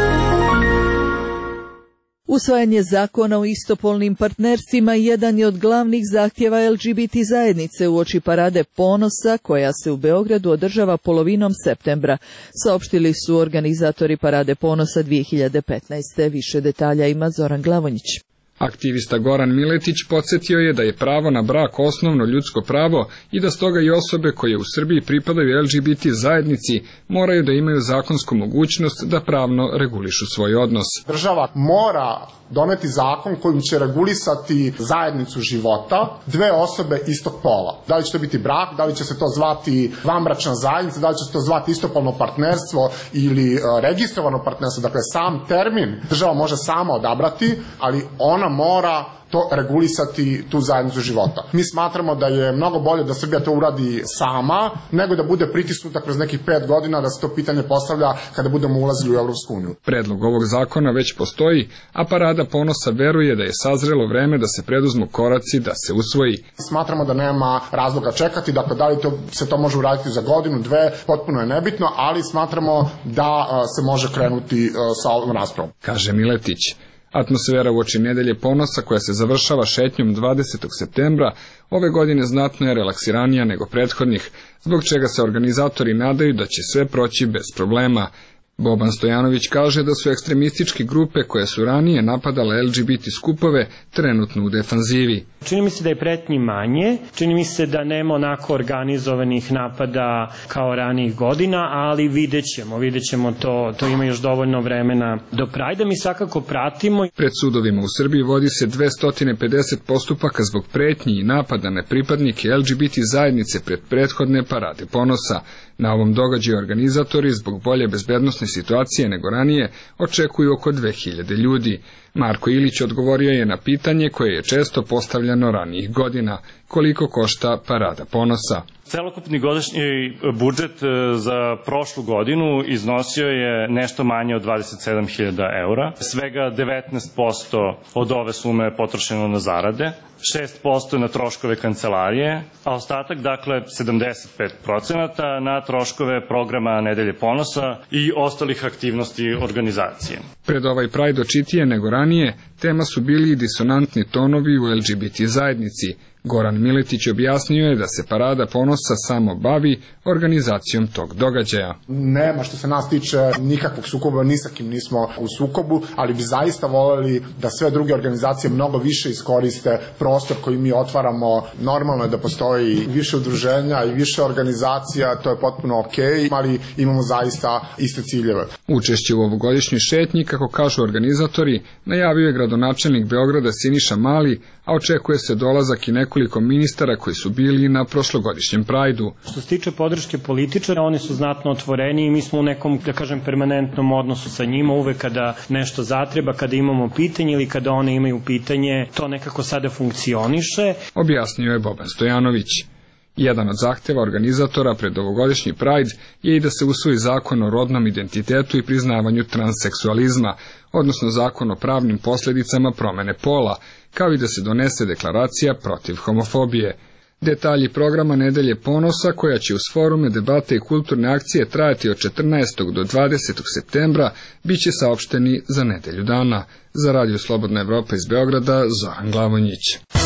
Usvajanje zakona o istopolnim partnerstvima jedan je od glavnih zahtjeva L G B T zajednice uoči parade ponosa koja se u Beogradu održava polovinom septembra, saopštili su organizatori parade ponosa dvije hiljade petnaeste. Više detalja ima Zoran Glavonjić. Aktivista Goran Miletić podsjetio je da je pravo na brak osnovno ljudsko pravo i da stoga i osobe koje u Srbiji pripadaju L G B T zajednici moraju da imaju zakonsku mogućnost da pravno regulišu svoj odnos. Država mora doneti zakon kojim će regulisati zajednicu života dve osobe istog pola. Da li će to biti brak, da li će se to zvati vanbračna zajednica, da li će se to zvati istopolno partnerstvo ili registrovano partnerstvo. Dakle, sam termin država može sama odabrati, ali ona mora to regulisati tu zajednicu života. Mi smatramo da je mnogo bolje da Srbija to uradi sama, nego da bude pritisnuta kroz nekih pet godina da se to pitanje postavlja kada budemo ulazili u Evropsku uniju. Predlog ovog zakona već postoji, a parada ponosa veruje da je sazrelo vreme da se preduzmu koraci da se usvoji. Smatramo da nema razloga čekati, dakle da li to, se to može uraditi za godinu, dve, potpuno je nebitno, ali smatramo da a, se može krenuti a, sa ovom raspravom. Kaže Miletić. Atmosfera uoči nedelje ponosa koja se završava šetnjom dvadesetog septembra ove godine znatno je relaksiranija nego prethodnih, zbog čega se organizatori nadaju da će sve proći bez problema. Boban Stojanović kaže da su ekstremističke grupe koje su ranije napadale L G B T skupove trenutno u defanzivi. Čini mi se da je pretnji manje, čini mi se da nema onako organizovanih napada kao ranijih godina, ali vidjet ćemo, vidjet ćemo to, to ima još dovoljno vremena do Prajda, mi svakako pratimo. Pred sudovima u Srbiji vodi se dvesta pedeset postupaka zbog pretnji i napada na pripadnike L G B T zajednice pred prethodne parade ponosa. Na ovom događaju organizatori zbog bolje bezbednosne situacije nego ranije očekuju oko dve hiljade ljudi. Marko Ilić odgovorio je na pitanje koje je često postavljano ranijih godina. Koliko košta parada ponosa? Celokupni godišnji budžet za prošlu godinu iznosio je nešto manje od dvadeset sedam hiljada eura. Svega devetnaest posto od ove sume je potrošeno na zarade, šest posto na troškove kancelarije, a ostatak, dakle sedamdeset pet procenata na troškove programa Nedelje ponosa i ostalih aktivnosti organizacije. Pred ovaj Pride očitije nego ranije, tema su bili i disonantni tonovi u L G B T zajednici. Goran Miletić objasnio je da se parada ponosa samo bavi organizacijom tog događaja. Nema što se nas tiče nikakvog sukoba, ni sa kim nismo u sukobu, ali bi zaista voljeli da sve druge organizacije mnogo više iskoriste prostor koji mi otvaramo. Normalno je da postoji više udruženja i više organizacija, to je potpuno okej, ali imamo zaista iste ciljeve. Učešće u ovogodišnjoj šetnji, kako kažu organizatori, najavio je gradonačelnik Beograda Siniša Mali, a očekuje se dolazak i nekoliko ministara koji su bili na prošlogodišnjem Prajdu. Što se tiče podrške političara, oni su znatno otvoreni i mi smo u nekom, da kažem, permanentnom odnosu sa njima. Uvek kada nešto zatreba, kada imamo pitanje ili kada one imaju pitanje, to nekako sada funkcioniše. Objasnio je Boban Stojanović. Jedan od zahteva organizatora pred ovogodišnji Pride je i da se usvoji zakon o rodnom identitetu i priznavanju transseksualizma, odnosno zakon o pravnim posljedicama promene pola, kao i da se donese deklaracija protiv homofobije. Detalji programa Nedelje ponosa, koja će uz forume, debate i kulturne akcije trajati od četrnaestog do dvadesetog septembra, bit će saopšteni za nedelju dana. Za Radio Slobodna Evropa iz Beograda, Zoran Glavonjić.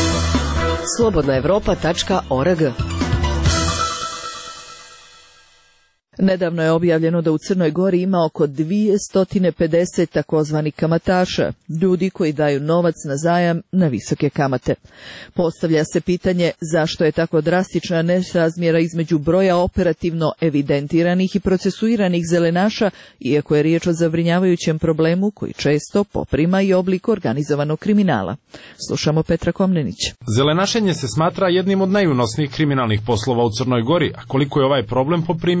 slobodna evropa tačka org. Nedavno je objavljeno da u Crnoj Gori ima oko dvjesto pedeset takozvanih kamataša, ljudi koji daju novac na zajam na visoke kamate. Postavlja se pitanje zašto je tako drastična nesrazmjera između broja operativno evidentiranih i procesuiranih zelenaša, iako je riječ o zabrinjavajućem problemu koji često poprima i oblik organizovanog kriminala. Slušamo Petra Komnenić. Zelenašenje se smatra jednim od najunosnijih kriminalnih poslova u Crnoj Gori, a koliko je ovaj problem poprimio zabrinjavajućem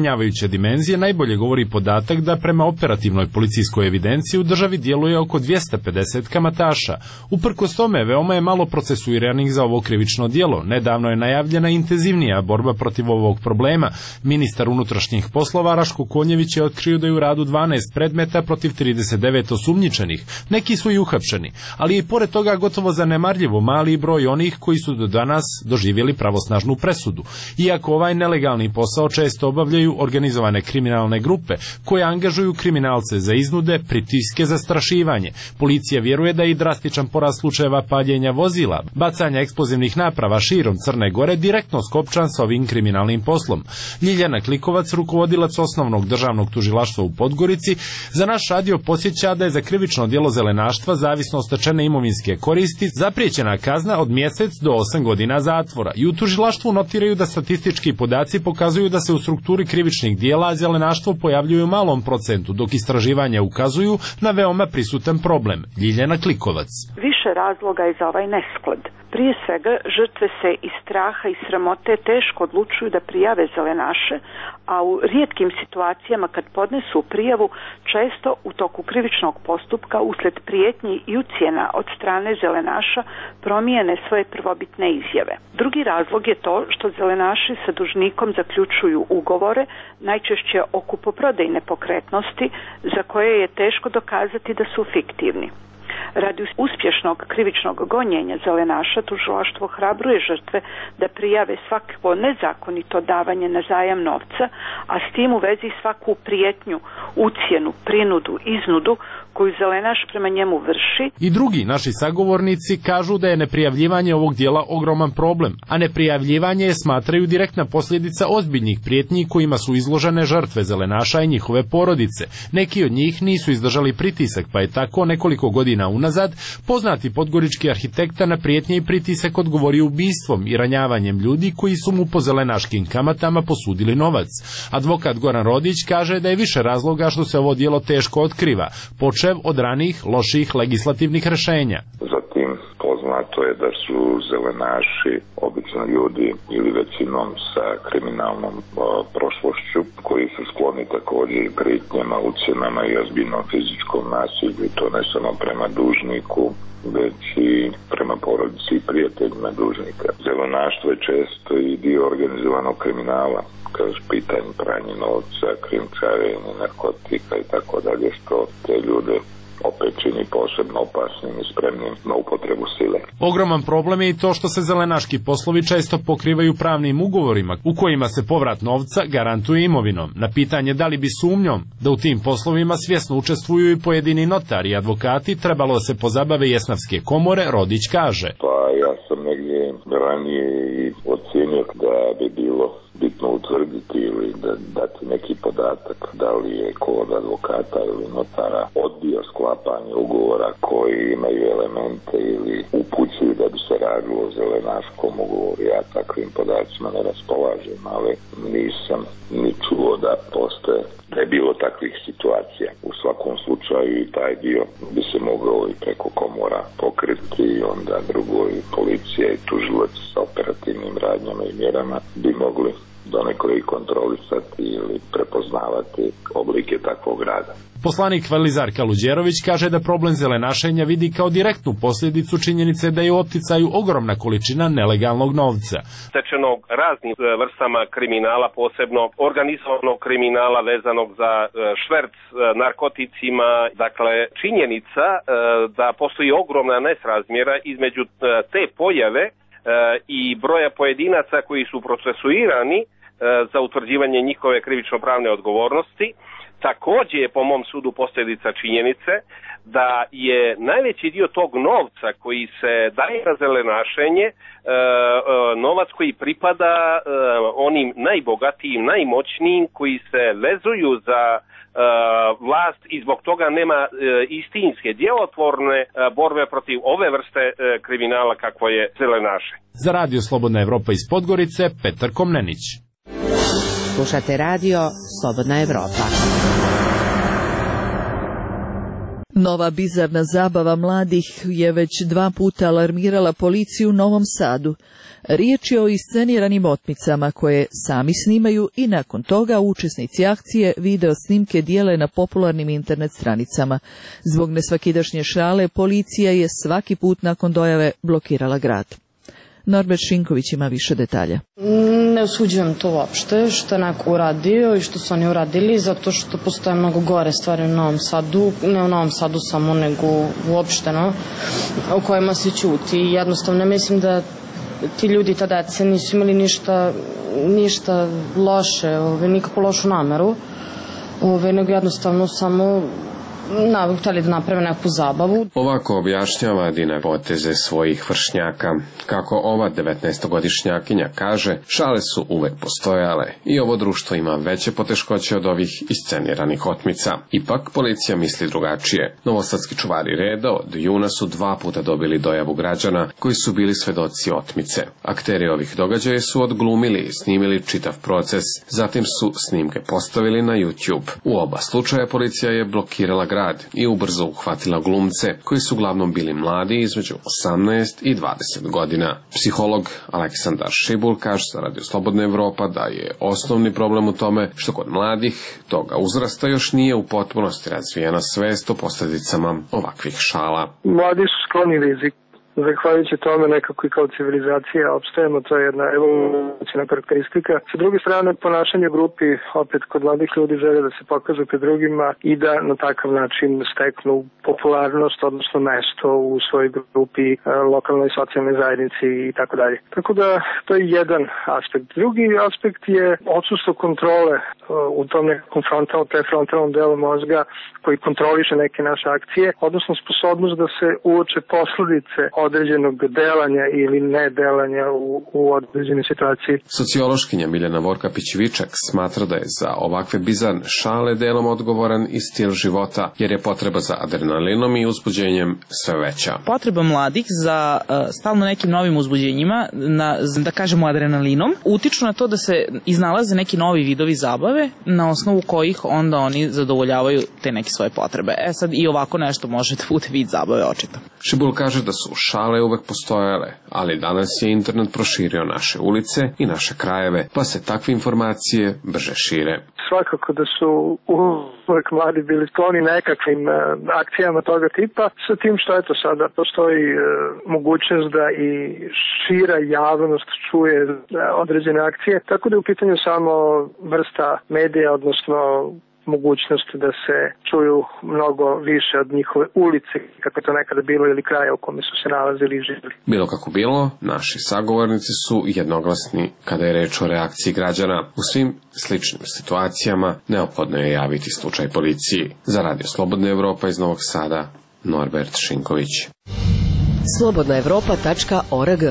zabrinjavajuće dimenzije najbolje govori podatak da prema operativnoj policijskoj evidenciji u državi djeluje oko dvjesto pedeset kamataša. Uprkos tome, veoma je malo procesuiranih za ovo krivično djelo. Nedavno je najavljena intenzivnija borba protiv ovog problema. Ministar unutrašnjih poslova Raško Konjević je otkrio da je u radu dvanaest predmeta protiv trideset devet osumnjičenih. Neki su i uhapšeni, ali i pored toga gotovo zanemarljivo mali broj onih koji su do danas doživjeli pravosnažnu presudu. Iako ovaj nelegalni posao često obavljaju organizovane kriminalne grupe koje angažuju kriminalce za iznude, pritiske, zastrašivanje. Policija vjeruje da je i drastičan porast slučajeva paljenja vozila, bacanja eksplozivnih naprava širom Crne Gore direktno skopčan sa ovim kriminalnim poslom. Ljiljana Klikovac, rukovodilac osnovnog državnog tužilaštva u Podgorici, za naš radio podsjeća da je za krivično djelo zelenaštva zavisno od stečene imovinske koristi zapriječena kazna od mjesec do osam godina zatvora. I u tužilaštvu notiraju da statistički podaci pokazuju da se u strukturi krivičnih djela zelenaštvo pojavljuju u malom procentu, dok istraživanja ukazuju na veoma prisutan problem. Ljiljana Klikovac. Više razloga je za ovaj nesklad. Prije svega, žrtve se iz straha i sramote teško odlučuju da prijave zelenaše, a u rijetkim situacijama kad podnesu prijavu, često u toku krivičnog postupka usled prijetnji i ucjena od strane zelenaša promijene svoje prvobitne izjave. Drugi razlog je to što zelenaši sa dužnikom zaključuju ugovore, najčešće o kupoprodajne nepokretnosti, za koje je teško dokazati da su fiktivni. Radi uspješnog krivičnog gonjenja zelenaša, tužilaštvo hrabruje žrtve da prijave svako nezakonito davanje na zajam novca, a s tim u vezi svaku prijetnju, ucjenu, prinudu, iznudu koju zelenaš prema njemu vrši. I drugi naši sagovornici kažu da je neprijavljivanje ovog dijela ogroman problem, a neprijavljivanje je smatraju direktna posljedica ozbiljnih prijetnji kojima su izložene žrtve zelenaša i njihove porodice. Neki od njih nisu izdržali pritisak, pa je tako nekoliko godina unazad poznati podgorički arhitekta na prijetnje i pritisak odgovorio ubistvom i ranjavanjem ljudi koji su mu po zelenaškim kamatama posudili novac. Advokat Goran Rodić kaže da je više razloga što se ovo djelo teško otkriva, počev od ranih loših legislativnih rješenja. Zatim poznato je da su zelenaši obično ljudi ili većinom sa kriminalnom o, prošlošću koji su skloni također i prijetnjama, ucjenama i ozbiljnom fizičkom nasilju, to ne samo prema dužniku, već i prema porodici i prijateljima dužnika. Zelenaštvo je često i dio organizovanog kriminala, kao pitanje pranje novca, krijumčarenje narkotika i tako dalje, što te ljude opet čini posebno opasnim i spremnim na upotrebu sile. Ogroman problem je i to što se zelenaški poslovi često pokrivaju pravnim ugovorima u kojima se povrat novca garantuje imovinom. Na pitanje da li bi sumnjom da u tim poslovima svjesno učestvuju i pojedini notari i advokati trebalo se pozabave jesnavske komore, Rodić kaže. Pa ja sam negdje ranije i ocjenio da bi bilo bitno utvrditi ili da dati neki podatak da li je kod advokata ili notara odbio sklapanje ugovora koji imaju elemente ili upućuju da bi se radilo o zelenaškom ugovoru. Ja takvim podacima ne raspolažem, ali nisam ni čuo da postoje, da je bilo takvih situacija. U svakom slučaju i taj dio bi se mogao i preko komora pokriti i onda drugoj policija i tužilac sa operativnim radnjama i mjerama bi mogli donekle i kontrolisati ili prepoznavati oblike takvog rada. Poslanik Velizar Kaluđerović kaže da problem zelenašenja vidi kao direktnu posljedicu činjenice da je u opticaju ogromna količina nelegalnog novca. Stečenog raznim vrstama kriminala, posebno organizovanog kriminala vezanog za šverc narkoticima. Dakle, činjenica da postoji ogromna nesrazmjera između te pojave i broja pojedinaca koji su procesuirani za utvrđivanje njihove krivično-pravne odgovornosti. Također je po mom sudu posljedica činjenice da je najveći dio tog novca koji se daje na zelenašenje novac koji pripada onim najbogatijim, najmoćnijim koji se vezuju za vlast i zbog toga nema istinske, djelotvorne borbe protiv ove vrste kriminala kakvo je zelenaše. Za radio Slobodna Evropa iz Podgorice, Petar Komnenić. Slušate radio Slobodna Evropa. Nova bizarna zabava mladih je već dva puta alarmirala policiju u Novom Sadu. Riječ je o isceniranim otmicama koje sami snimaju i nakon toga učesnici akcije video snimke dijele na popularnim internet stranicama. Zbog nesvakidašnje šale policija je svaki put nakon dojave blokirala grad. Norbert Šinković ima više detalja. Ne osuđujem to uopšte što je neko uradio i što su oni uradili, zato što postoje mnogo gore stvari u Novom Sadu, ne u Novom Sadu samo, nego uopšteno, o kojima se ćuti. Jednostavno mislim da ti ljudi, ta deca, nisu imali ništa, ništa loše, ove, nikakvu lošu nameru, ove, nego jednostavno samo na, htjeli da naprave neku zabavu. Ovako objašnjava Dina poteze svojih vršnjaka. Kako ova devetnaestogodišnjakinja kaže, šale su uvek postojale i ovo društvo ima veće poteškoće od ovih isceniranih otmica. Ipak policija misli drugačije. Novosadski čuvari reda od juna su dva puta dobili dojavu građana koji su bili svedoci otmice. Akteri ovih događaja su odglumili i snimili čitav proces, zatim su snimke postavili na YouTube. U oba slučaja policija je blokirala grad i ubrzo uhvatila glumce, koji su uglavnom bili mladi između osamnaest i dvadeset godina. Psiholog Aleksandar Šibul kaže za Radio Slobodna Evropa da je osnovni problem u tome što kod mladih toga uzrasta još nije u potpunosti razvijena svest o posljedicama ovakvih šala. Mladi su skloni riziku. Zahvaljujući tome nekako i kao civilizacija opstajemo, to je jedna evolucijna karakteristika. Sa druge strane, ponašanje u grupi, opet kod mladih ljudi žele da se pokažu pred drugima i da na takav način steknu popularnost, odnosno mesto u svojoj grupi, lokalnoj socijalnoj zajednici i tako dalje. Tako da to je jedan aspekt. Drugi aspekt je odsustvo kontrole u tom nekom frontalnom, prefrontalnom delu mozga koji kontroliše neke naše akcije, odnosno sposobnost da se uoče posledice određenog delanja ili nedelanja u, u određenoj situaciji. Sociološkinja Miljana Vorkapić-Vičak smatra da je za ovakve bizarne šale delom odgovoran i stil života, jer je potreba za adrenalinom i uzbuđenjem sve veća. Potreba mladih za uh, stalno nekim novim uzbuđenjima, na, da kažemo adrenalinom, utiču na to da se iznalaze neki novi vidovi zabave na osnovu kojih onda oni zadovoljavaju te neke svoje potrebe. E sad i ovako nešto može da bude vid zabave očito. Šibul kaže da su šale uvek postojale, ali danas je internet proširio naše ulice i naše krajeve, pa se takve informacije brže šire. Svakako da su uvek mladi bili skloni nekakvim uh, akcijama toga tipa, sa tim što eto sada postoji uh, mogućnost da i šira javnost čuje uh, određene akcije, tako da je u pitanju samo vrsta medija, odnosno mogućnost da se čuju mnogo više od njihove ulice, kako to nekada bilo, ili kraja u kome su se nalazili i živjeli. Bilo kako bilo, naši sagovornici su jednoglasni kada je reč o reakciji građana. U svim sličnim situacijama neophodno je javiti slučaj policiji. Za Radio Slobodna Evropa iz Novog Sada, Norbert Šinković. slobodna evropa tačka org.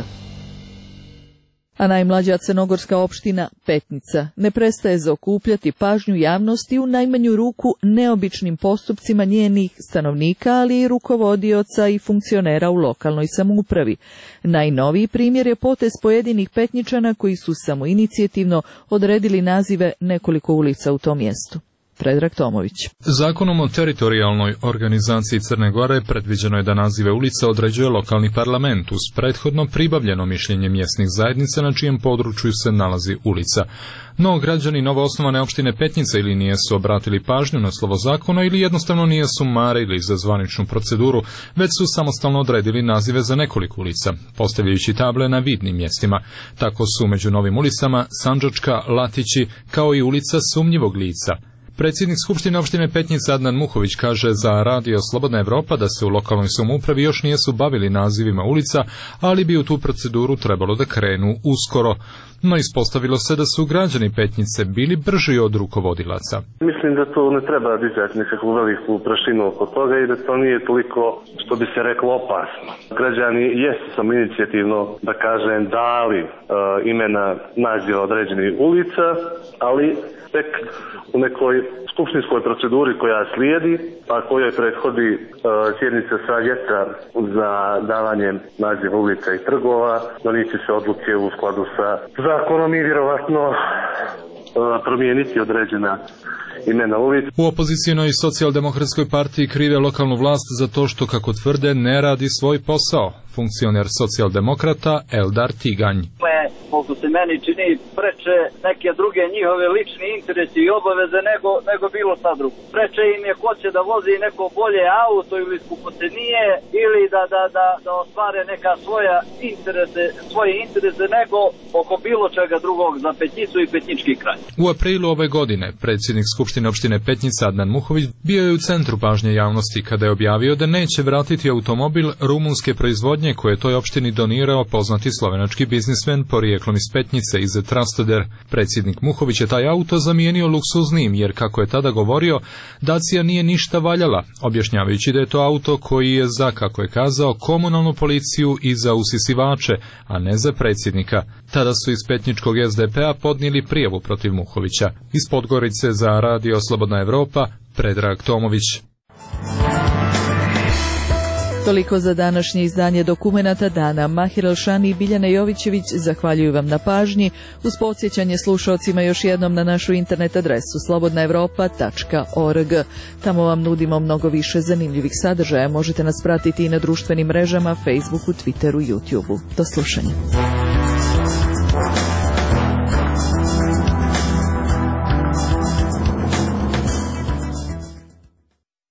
A najmlađa crnogorska opština Petnica ne prestaje zaokupljati pažnju javnosti u najmanju ruku neobičnim postupcima njenih stanovnika, ali i rukovodioca i funkcionera u lokalnoj samoupravi. Najnoviji primjer je potez pojedinih Petničana koji su samoinicijativno odredili nazive nekoliko ulica u tom mjestu. Predrag Tomović. Zakonom o teritorijalnoj organizaciji Crne Gore predviđeno je da nazive ulica određuje lokalni parlament uz prethodno pribavljeno mišljenje mjesnih zajednica na čijem području se nalazi ulica. No, građani novoosnovane opštine Petnica ili nijesu obratili pažnju na slovo zakona ili jednostavno nijesu marili za zvaničnu proceduru, već su samostalno odredili nazive za nekoliko ulica, postavljajući table na vidnim mjestima. Tako su među novim ulicama Sandžačka, Latići, kao i ulica Sumnjivog lica. Predsjednik Skupštine opštine Petnica Adnan Muhović kaže za Radio Slobodna Evropa da se u lokalnoj samoupravi još nijesu bavili nazivima ulica, ali bi u tu proceduru trebalo da krenu uskoro. No ispostavilo se da su građani Petnice bili brži od rukovodilaca. Mislim da tu ne treba dizati nekakvu veliku prašinu oko toga i da to nije toliko, što bi se reklo, opasno. Građani jesu sam inicijativno, da kažem, dali uh, imena naziva određenih ulica, ali tek u nekoj skupštinskoj proceduri koja slijedi, a kojoj prethodi uh, sjednica savjeta za davanje naziva ulica i trgova, donijet će se odluke u skladu sa zakonom i vjerovatno uh, promijeniti određena imena ulica. U opozicionoj socijaldemokratskoj partiji krive lokalnu vlast za to što, kako tvrde, ne radi svoj posao. Funkcioner socijaldemokrata Eldar Tiganj. Koliko se meni čini, preče neke druge njihove lični interesi i obaveze nego, nego bilo šta drugo. Preče im je ko će da vozi neko bolje auto ili skupocenije ili da, da, da, da ostvare neka svoja interese, svoje interese nego oko bilo čega drugog za Petnicu i Petnički kraj. U aprilu ove godine predsjednik Skupštine opštine Petnica Adnan Muhović bio je u centru pažnje javnosti kada je objavio da neće vratiti automobil rumunske proizvodnje koje je toj opštini donirao poznati slovenački biznismen porijeklom iz Petnice iz Trastoder. Predsjednik Muhović je taj auto zamijenio luksuznim jer, kako je tada govorio, Dacia nije ništa valjala, objašnjavajući da je to auto koji je za, kako je kazao, komunalnu policiju i za usisivače, a ne za predsjednika. Tada su iz petničkog S D P-a podnijeli prijavu protiv Muhovića. Iz Podgorice za Radio Slobodna Evropa, Predrag Tomović. Toliko za današnje izdanje Dokumenata dana. Mahir Elšani i Biljana Jovićević zahvaljuju vam na pažnji. Uz podsjećanje slušalcima još jednom na našu internet adresu slobodna evropa tačka org. Tamo vam nudimo mnogo više zanimljivih sadržaja. Možete nas pratiti i na društvenim mrežama, Facebooku, Twitteru, YouTubeu. Do slušanja.